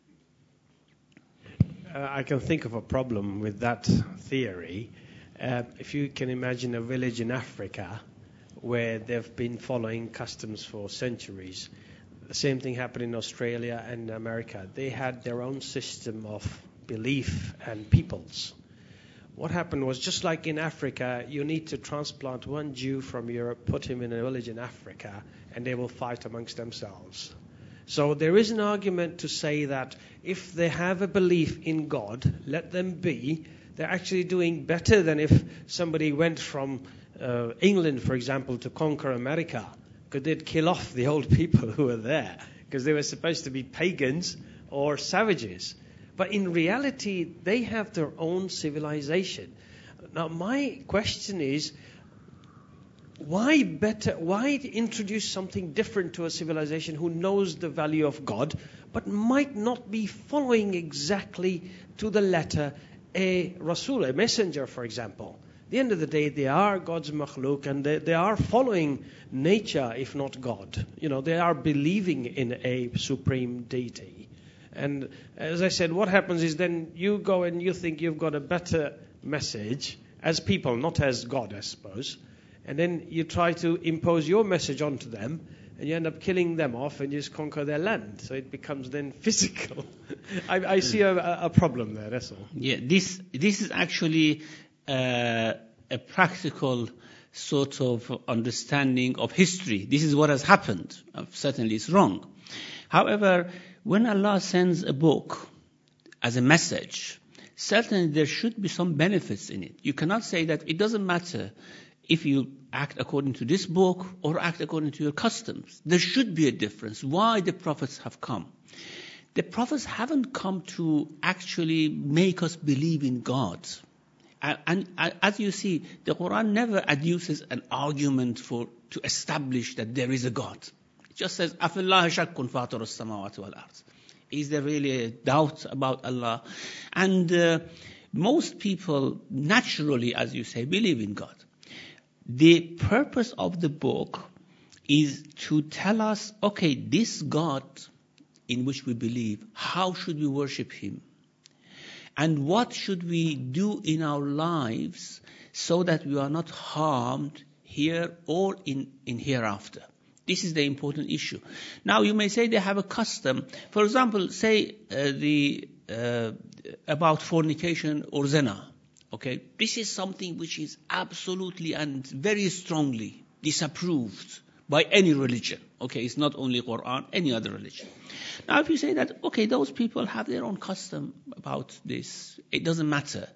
I can think of a problem with that theory. If you can imagine a village in Africa where they've been following customs for centuries. The same thing happened in Australia and America. They had their own system of belief and peoples. What happened was, just like in Africa, you need to transplant one Jew from Europe, put him in a village in Africa, and they will fight amongst themselves. So there is an argument to say that if they have a belief in God, let them be. They're actually doing better than if somebody went from England, for example, to conquer America. Because they'd kill off the old people who were there, because they were supposed to be pagans or savages. But in reality, they have their own civilization. Now, my question is, why introduce something different to a civilization who knows the value of God, but might not be following exactly to the letter a Rasul, a messenger, for example? At the end of the day, they are God's makhluk, and they are following nature, if not God. They are believing in a supreme deity. And as I said, what happens is then you go and you think you've got a better message as people, not as God, I suppose. And then you try to impose your message onto them, and you end up killing them off and you just conquer their land. So it becomes then physical. I see a problem there, that's all. Yeah, this is actually a practical sort of understanding of history. This is what has happened. Certainly it's wrong. However, when Allah sends a book as a message, certainly there should be some benefits in it. You cannot say that it doesn't matter if you act according to this book or act according to your customs. There should be a difference. Why the prophets have come? The prophets haven't come to actually make us believe in God. And as you see, the Quran never adduces an argument to establish that there is a God. It just says, أَفِ اللَّهِ شَكٌّ فَاطِرُ السَّمَاوَاتِ وَالْأَرْضِ. Is there really a doubt about Allah? And most people naturally, as you say, believe in God. The purpose of the book is to tell us, okay, this God in which we believe, how should we worship Him? And what should we do in our lives so that we are not harmed here or in hereafter? This is the important issue. Now you may say they have a custom. For example, say about fornication or zina. Okay, this is something which is absolutely and very strongly disapproved by any religion. Okay, it's not only Quran, any other religion. Now if you say that, okay, those people have their own custom about this, it doesn't matter.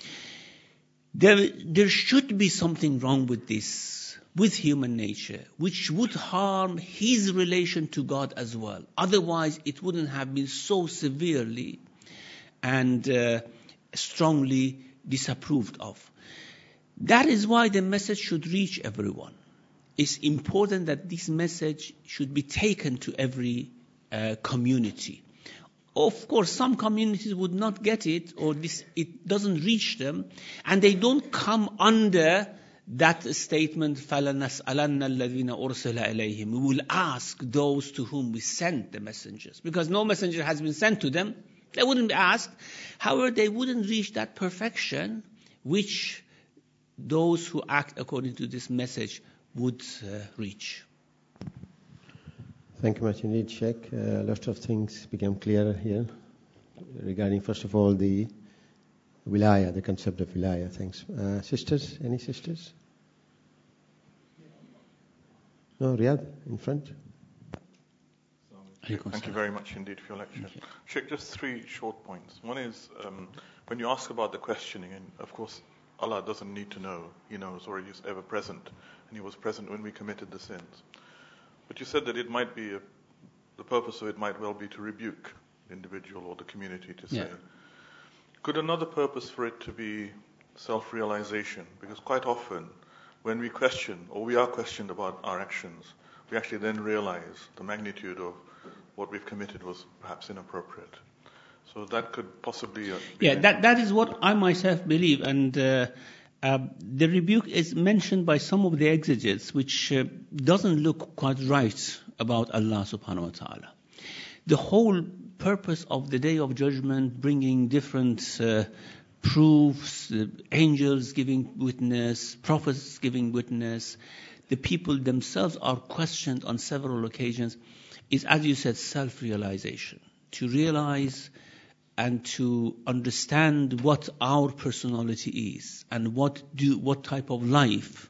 There should be something wrong with this, with human nature, which would harm his relation to God as well. Otherwise, it wouldn't have been so severely and strongly disapproved of. That is why the message should reach everyone. It's important that this message should be taken to every community. Of course, some communities would not get it, or it doesn't reach them, and they don't come under that statement, فَلَنَسْأَلَنَّ الَّذِينَ أُرْسِلَ إِلَيْهِمْ. We will ask those to whom we sent the messengers. Because no messenger has been sent to them, they wouldn't be asked. However, they wouldn't reach that perfection which those who act according to this message would reach. Thank you much indeed, Sheikh. Lots of things became clearer here regarding, first of all, the wilaya, the concept of wilaya. Thanks. Sisters, any sisters? No, Riyadh, in front. Thank you very much indeed for your lecture. Sheikh, just 3 short points. One is, when you ask about the questioning, and of course Allah doesn't need to know, He knows, or He is ever present, and He was present when we committed the sins. But you said that it might be, the purpose of it might well be to rebuke the individual or the community, to say. Could another purpose for it to be self-realization? Because quite often, when we question, or we are questioned about our actions, we actually then realize the magnitude of what we've committed was perhaps inappropriate. So that could possibly be... that is what I myself believe, and the rebuke is mentioned by some of the exegetes, which doesn't look quite right about Allah subhanahu wa ta'ala. The whole purpose of the Day of Judgment, bringing different proofs, angels giving witness, prophets giving witness, the people themselves are questioned on several occasions, is, as you said, self-realization. To realize and to understand what our personality is and what type of life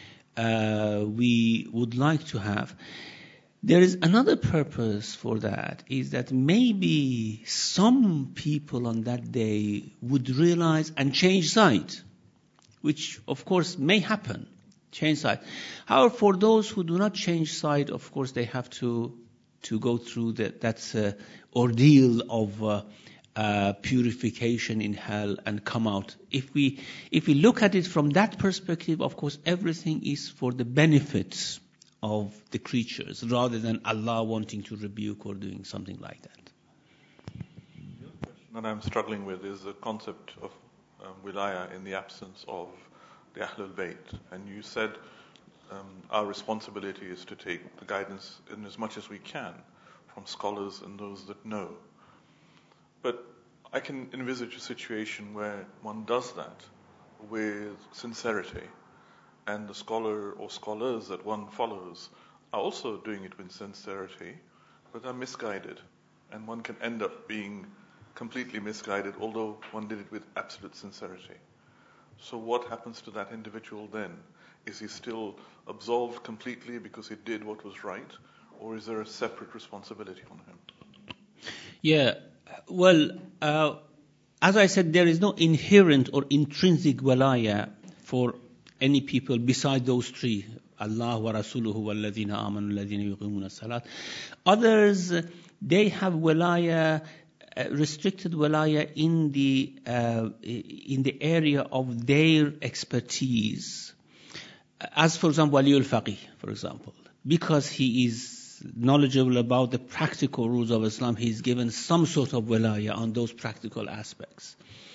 we would like to have. There is another purpose for that, is that maybe some people on that day would realize and change side, which of course may happen, change side. However, for those who do not change side, of course they have to go through that ordeal of purification in hell and come out. If we look at it from that perspective, of course everything is for the benefits of the creatures, rather than Allah wanting to rebuke or doing something like that. The other question that I'm struggling with is the concept of wilaya in the absence of the Ahlul Bayt. And you said our responsibility is to take the guidance in as much as we can from scholars and those that know. But I can envisage a situation where one does that with sincerity, and the scholar or scholars that one follows are also doing it with sincerity, but are misguided. And one can end up being completely misguided, although one did it with absolute sincerity. So what happens to that individual then? Is he still absolved completely because he did what was right? Or is there a separate responsibility on him? Well, as I said, there is no inherent or intrinsic walaya for any people beside those 3, Allah wa Rasuluhu walladhina amanu alladhina yuqimuna salat. Others, they have walaya, restricted walaya in the area of their expertise. As for example, Waliul Faqih, for example, because he is knowledgeable about the practical rules of Islam, he is given some sort of walaya on those practical aspects.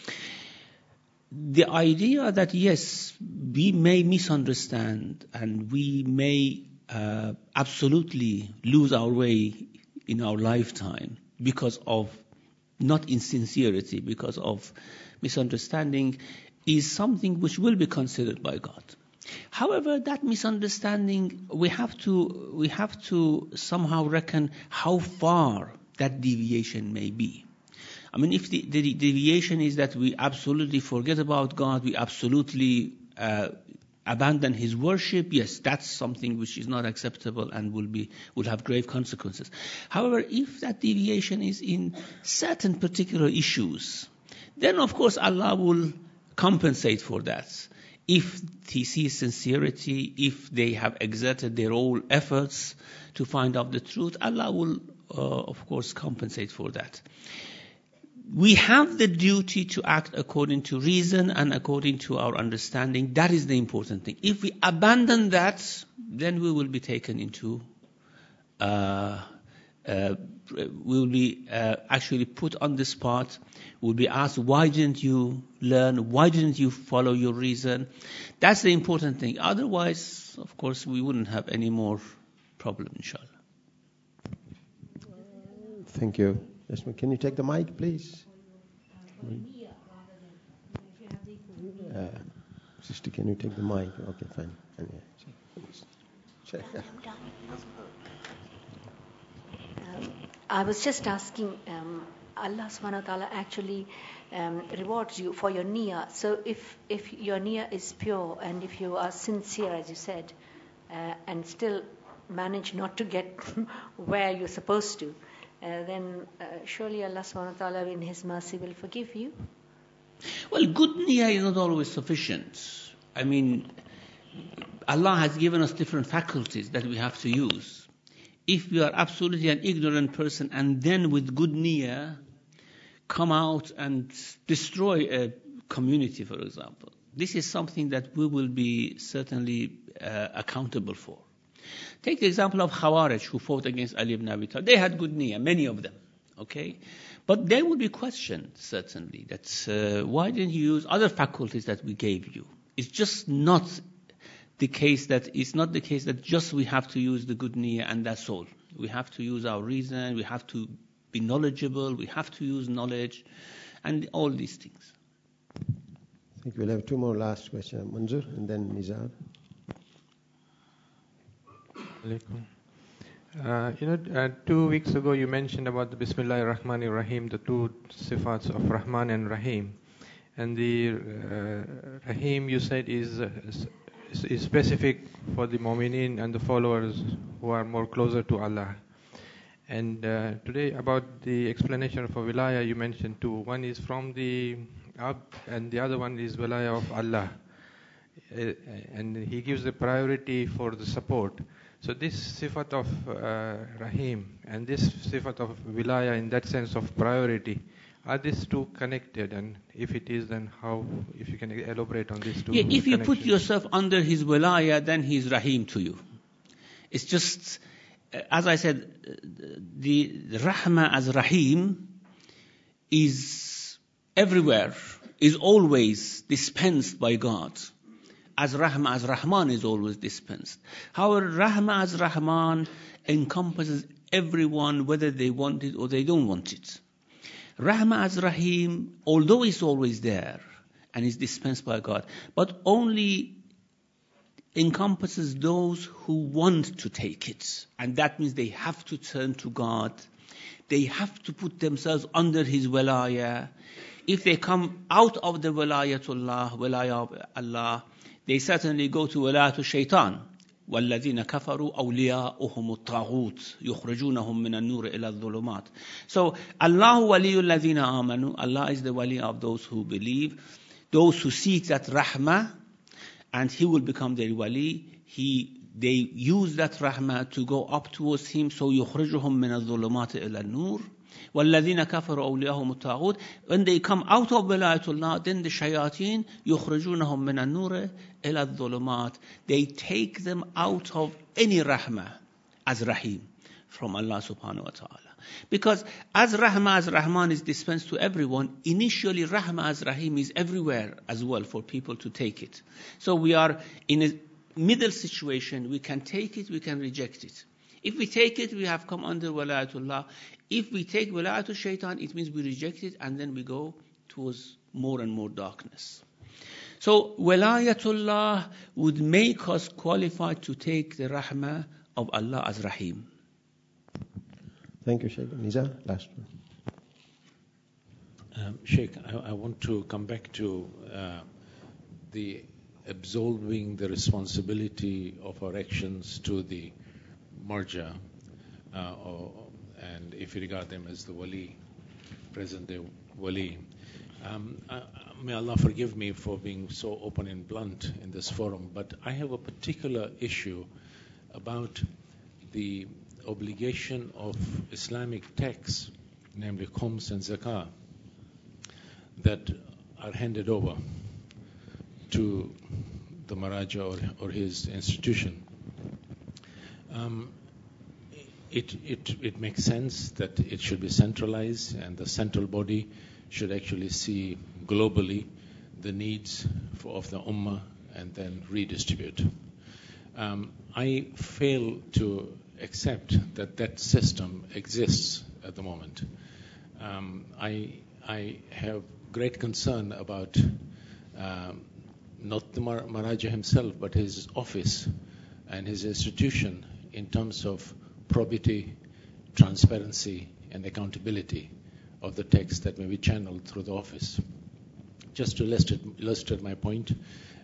The idea that yes, we may misunderstand and we may absolutely lose our way in our lifetime because of not insincerity, because of misunderstanding, is something which will be considered by God. However, that misunderstanding, we have to somehow reckon how far that deviation may be. I mean, if the deviation is that we absolutely forget about God, we absolutely abandon His worship, yes, that's something which is not acceptable and will have grave consequences. However, if that deviation is in certain particular issues, then of course Allah will compensate for that. If He sees sincerity, if they have exerted their all efforts to find out the truth, Allah will of course compensate for that. We have the duty to act according to reason and according to our understanding. That is the important thing. If we abandon that, then we will be taken into, we will be actually put on the spot. We will be asked, why didn't you learn? Why didn't you follow your reason? That's the important thing. Otherwise, of course, we wouldn't have any more problem, inshallah. Thank you. Can you take the mic, please? Sister, can you take the mic? Okay, fine. I was just asking, Allah subhanahu wa ta'ala actually rewards you for your niyyah. So if your niyyah is pure and if you are sincere, as you said, and still manage not to get where you're supposed to, then surely Allah subhanahu wa ta'ala in His mercy will forgive you. Well, good niyyah is not always sufficient. I mean, Allah has given us different faculties that we have to use. If we are absolutely an ignorant person and then with good niyyah come out and destroy a community, for example, this is something that we will be certainly accountable for. Take the example of Khawarij who fought against Ali ibn Abi Talib. They had good niyyah, many of them. Okay? But they will be questioned, certainly, that why didn't you use other faculties that we gave you? It's just not the case that just we have to use the good niyyah and that's all. We have to use our reason, we have to be knowledgeable, we have to use knowledge, and all these things. I think we'll have two more last questions, Manzur and then Nizar. Alaikum. 2 weeks ago you mentioned about the Bismillahir Rahmanir Rahim, the two sifats of Rahman and Rahim. And the Rahim you said is specific for the Mu'mineen and the followers who are more closer to Allah. And today about the explanation for Wilaya you mentioned two. One is from the Abd and the other one is Wilaya of Allah. And He gives the priority for the support. So this sifat of Rahim and this sifat of Wilaya in that sense of priority, are these two connected? And if it is, then how, if you can elaborate on these two if you put connections. yourself under His Wilaya, then He is Rahim to you. It's just, as I said, the Rahmah as Rahim is everywhere, is always dispensed by God. As Rahmah as Rahman is always dispensed. However, Rahmah as Rahman encompasses everyone, whether they want it or they don't want it. Rahmah as Rahim, although it's always there and is dispensed by God, but only encompasses those who want to take it. And that means they have to turn to God. They have to put themselves under His Walaya. If they come out of the Walayatullah, Walaya of Allah, they certainly go to Walayatu Shaitan. وَالَّذِينَ كَفَرُوا أَوْلِيَاؤُهُمُ الطَّاغُوتُ يُخْرِجُونَهُم مِّنَ النُّورِ إِلَى الظُّلُمَاتِ. So, Allah وَلِيُّ الَّذِينَ آمَنُوا. Allah is the wali of those who believe, those who seek that rahmah, and He will become their wali. They use that rahmah to go up towards Him. So, يُخْرِجُهُم مِّنَ الظُّلُمَاتِ إِلَى النُّورِ. وَالَّذِينَ كَفَرُوا أَوْلِيَاهُمُ الطَّاغُوتُ. When they come out of Walayatullah, then the shayateen يُخْرِجُونَهُم مِّنَ النُّورِ إِلَى الظُّلُمَاتِ. They take them out of any rahmah as Rahim from Allah subhanahu wa ta'ala. Because as Rahmah as Rahman is dispensed to everyone, initially Rahmah as Rahim is everywhere as well for people to take it. So we are in a middle situation. We can take it, we can reject it. If we take it, we have come under Walayatullah. If we take Walayatul Shaitan, it means we reject it and then we go towards more and more darkness. So Walayatullah would make us qualified to take the Rahmah of Allah as Rahim. Thank you, Sheikh. Nizar, last one. Sheikh, I want to come back to the absolving the responsibility of our actions to the marja, and if you regard them as the wali, present-day wali. May Allah forgive me for being so open and blunt in this forum, but I have a particular issue about the obligation of Islamic texts, namely Khums and Zakah, that are handed over to the Maraja or his institution. It makes sense that it should be centralized, and the central body should actually see globally the needs of the Ummah and then redistribute. I fail to accept that system exists at the moment. I have great concern about not the Maraja himself, but his office and his institution in terms of probity, transparency, and accountability of the text that may be channeled through the office. Just to illustrate my point,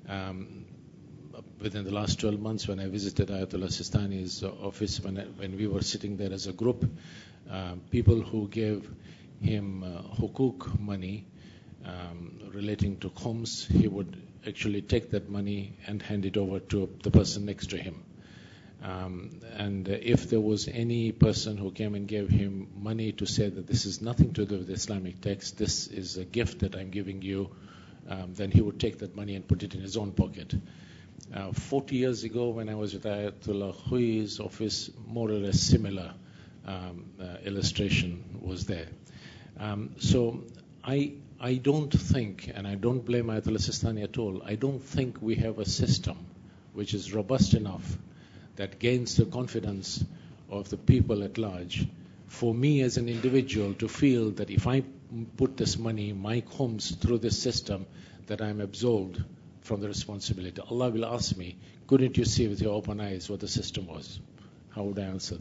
within the last 12 months when I visited Ayatollah Sistani's office, when we were sitting there as a group, people who gave him hukuk money relating to khums, he would actually take that money and hand it over to the person next to him. And if there was any person who came and gave him money to say that this is nothing to do with the Islamic text, this is a gift that I'm giving you, then he would take that money and put it in his own pocket. 40 years ago, when I was with Ayatollah Khui's office, more or less similar illustration was there. So I don't think, and I don't blame Ayatollah Sistani at all, I don't think we have a system which is robust enough that gains the confidence of the people at large. For me as an individual to feel that if I put this money, my khums, through this system, that I'm absolved from the responsibility. Allah will ask me, couldn't you see with your open eyes what the system was? How would I answer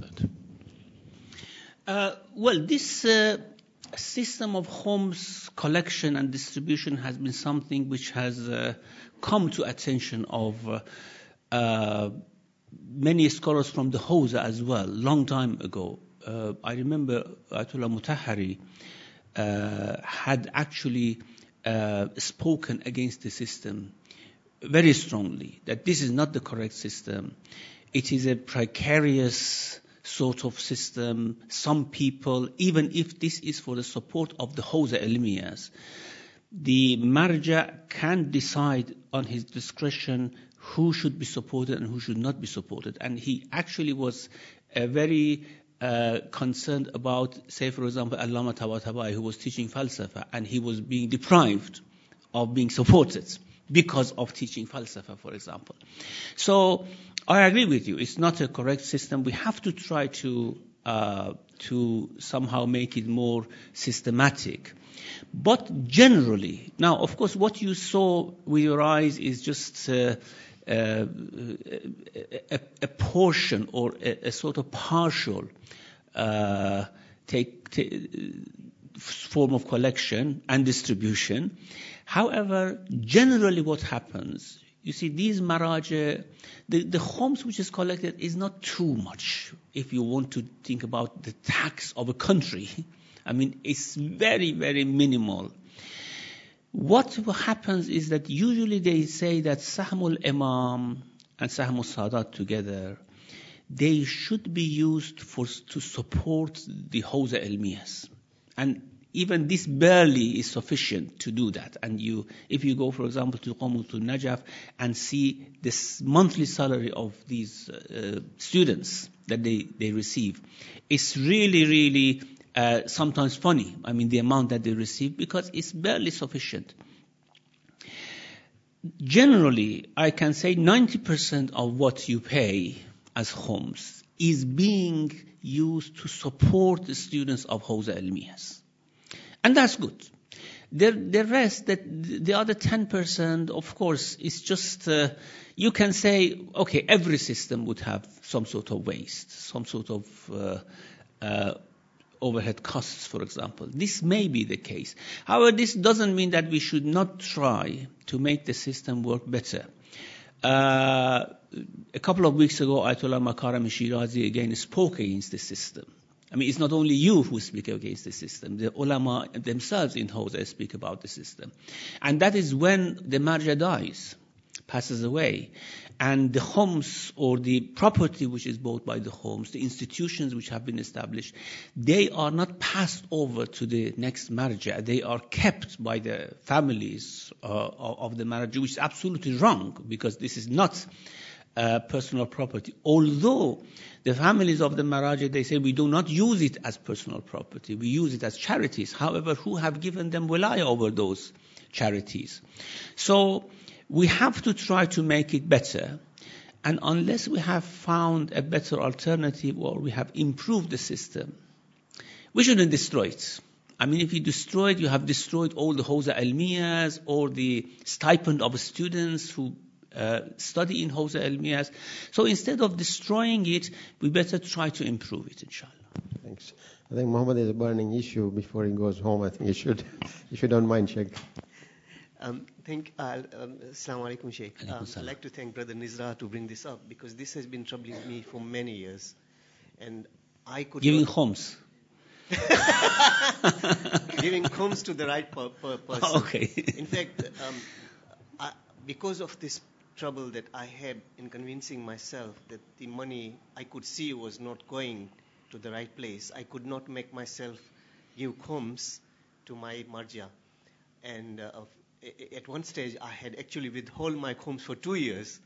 that? Well, this system of khums collection and distribution has been something which has come to attention of many scholars from the Hawza as well, long time ago. I remember Ayatollah Mutahhari had actually spoken against the system very strongly, that this is not the correct system. It is a precarious sort of system. Some people, even if this is for the support of the Hawza Ilmiyas, the marja can decide on his discretion who should be supported and who should not be supported. And he actually was very concerned about, say for example, Allama Tabatabai, who was teaching falsafa, and he was being deprived of being supported because of teaching falsafa, for example. So I agree with you, it's not a correct system. We have to try to somehow make it more systematic. But generally, now of course what you saw with your eyes is just a portion or a sort of partial form of collection and distribution. However, generally what happens, you see, these maraja, the khums which is collected is not too much if you want to think about the tax of a country. I mean, it's very, very minimal. What happens is that usually they say that Sahmul Imam and Sahmul Sadat together, they should be used to support the Hawza Ilmiyas. And even this barely is sufficient to do that. And if you go, for example, to Qumutul Najaf and see this monthly salary of these students that they receive, it's really, really sometimes funny. I mean, the amount that they receive, because it's barely sufficient. Generally, I can say 90% of what you pay as khums is being used to support the students of Hawza Ilmiyas. And that's good. The rest, the other 10%, of course, is just, you can say, okay, every system would have some sort of waste, some sort of overhead costs, for example. This may be the case. However, this doesn't mean that we should not try to make the system work better. A couple of weeks ago, Ayatollah Makaram Shirazi again spoke against the system. I mean, it's not only you who speak against the system. The ulama themselves in Hawza speak about the system. And that is when the marja dies, passes away. And the khums, or the property which is bought by the khums, the institutions which have been established, they are not passed over to the next marja. They are kept by the families of the marja, which is absolutely wrong, because this is not personal property. Although the families of the maraja, they say we do not use it as personal property, we use it as charities. However, who have given them wilaya over those charities? So we have to try to make it better. And unless we have found a better alternative, or we have improved the system, we shouldn't destroy it. I mean, if you destroy it, you have destroyed all the Hawza Ilmiyas, or the stipend of students who study in Hawza Ilmiyas. So instead of destroying it, we better try to improve it, inshallah. Thanks. I think Muhammad is a burning issue before he goes home. I think he should, if you don't mind, Sheikh. Assalamu alaikum, Sheikh. I'd like to thank Brother Nizra to bring this up because this has been troubling me for many years. And I could... Giving khums. Giving khums to the right person. Okay. In fact, because of this trouble that I had in convincing myself that the money I could see was not going to the right place, I could not make myself give khums to my marja. And at one stage, I had actually withheld my khums for 2 years.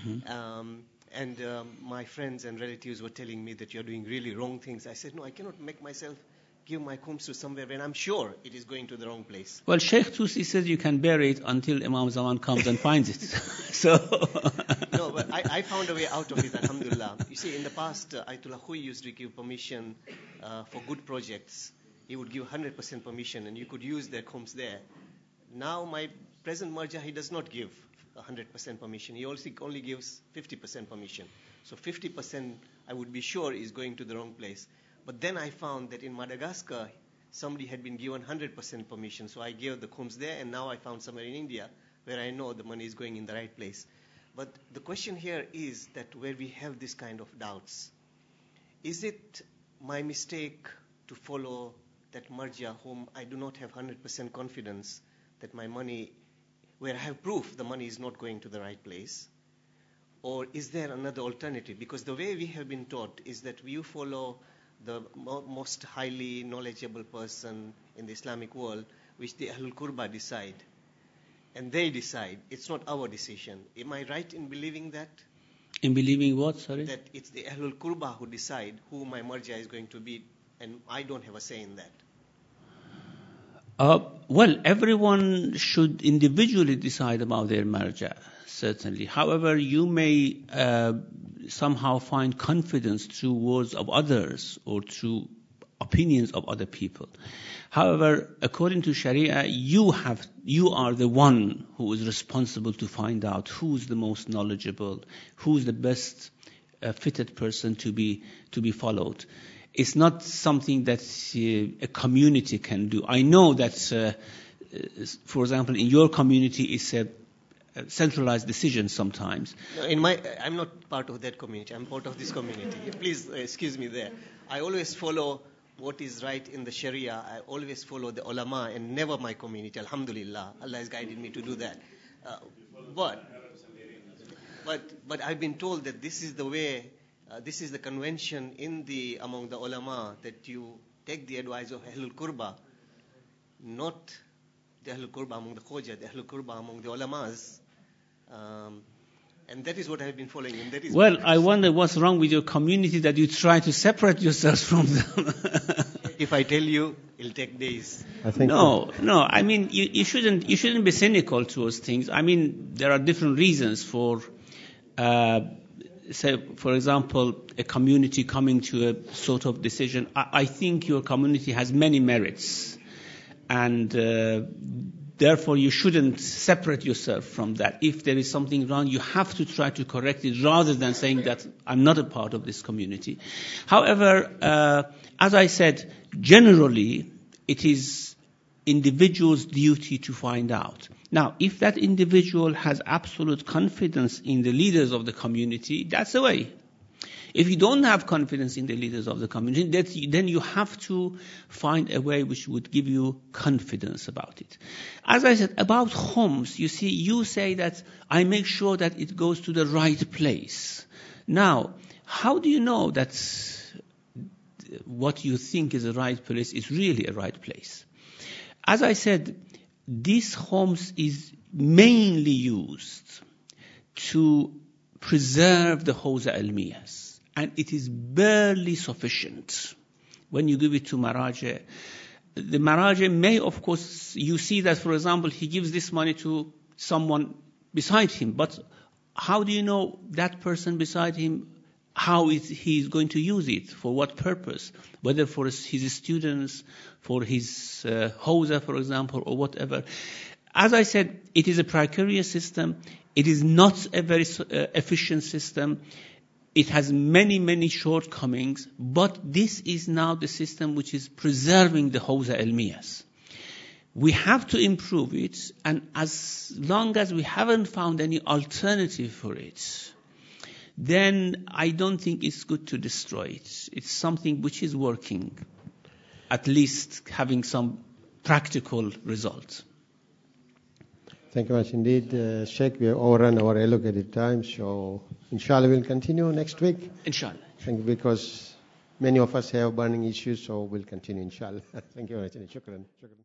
And my friends and relatives were telling me that you're doing really wrong things. I said, no, I cannot make myself give my khums to somewhere when I'm sure it is going to the wrong place. Well, Sheikh Tusi says you can bury it until Imam Zaman comes and finds it. So no, but I found a way out of it, alhamdulillah. You see, in the past, Ayatollah Khouy used to give permission for good projects. He would give 100% permission and you could use their khums there. Now, my present marja, he does not give 100% permission. He also only gives 50% permission. So 50%, I would be sure, is going to the wrong place. But then I found that in Madagascar, somebody had been given 100% permission. So I gave the khums there, and now I found somewhere in India where I know the money is going in the right place. But the question here is that where we have this kind of doubts, is it my mistake to follow that marja whom I do not have 100% confidence that my money, where I have proof the money is not going to the right place? Or is there another alternative? Because the way we have been taught is that you follow the most highly knowledgeable person in the Islamic world, which the Ahlul Qurba decide. And they decide. It's not our decision. Am I right in believing that? In believing what, sorry? That it's the Ahlul Qurba who decide who my marja is going to be, and I don't have a say in that. Well, everyone should individually decide about their marja, certainly. However, you may somehow find confidence through words of others or through opinions of other people. However, according to Sharia, you are the one who is responsible to find out who's the most knowledgeable, who's the best fitted person to be followed. It's not something that a community can do. I know that, for example, in your community, it's a centralized decision sometimes. No, I'm not part of that community. I'm part of this community. Please excuse me there. I always follow what is right in the Sharia. I always follow the ulama and never my community. Alhamdulillah, Allah has guided me to do that. But I've been told that this is the way. This is the convention among the ulama, that you take the advice of Ahlul Qurba, not the Ahlul Qurba among the Khoja, the Ahlul Qurba among the ulamas. And that is what I have been following. And that is well, I wonder what's wrong with your community that you try to separate yourselves from them. If I tell you, it'll take days. No. I mean, you shouldn't be cynical towards things. I mean, there are different reasons for. Say, for example, a community coming to a sort of decision. I think your community has many merits, and therefore you shouldn't separate yourself from that. If there is something wrong, you have to try to correct it rather than saying that I'm not a part of this community. However, as I said, generally it is individual's duty to find out. Now, if that individual has absolute confidence in the leaders of the community, that's the way. If you don't have confidence in the leaders of the community, then you have to find a way which would give you confidence about it. As I said, about khums, you say that I make sure that it goes to the right place. Now, how do you know that what you think is the right place is really a right place? As I said, this khums is mainly used to preserve the Hawza Ilmiyas, and it is barely sufficient. When you give it to Maraja, the Maraja may, of course, you see that, for example, he gives this money to someone beside him, but how do you know that person beside him, how he is going to use it, for what purpose, whether for his students, for his Hawza, for example, or whatever. As I said, it is a precarious system. It is not a very efficient system. It has many, many shortcomings, but this is now the system which is preserving the Hawza Ilmiyas. We have to improve it, and as long as we haven't found any alternative for it, then I don't think it's good to destroy it. It's something which is working, at least having some practical results. Thank you much indeed. Sheikh, we have overrun our allocated time, so inshallah we'll continue next week. Inshallah. Thank you, because many of us have burning issues, so we'll continue inshallah. Thank you very much. Shukran.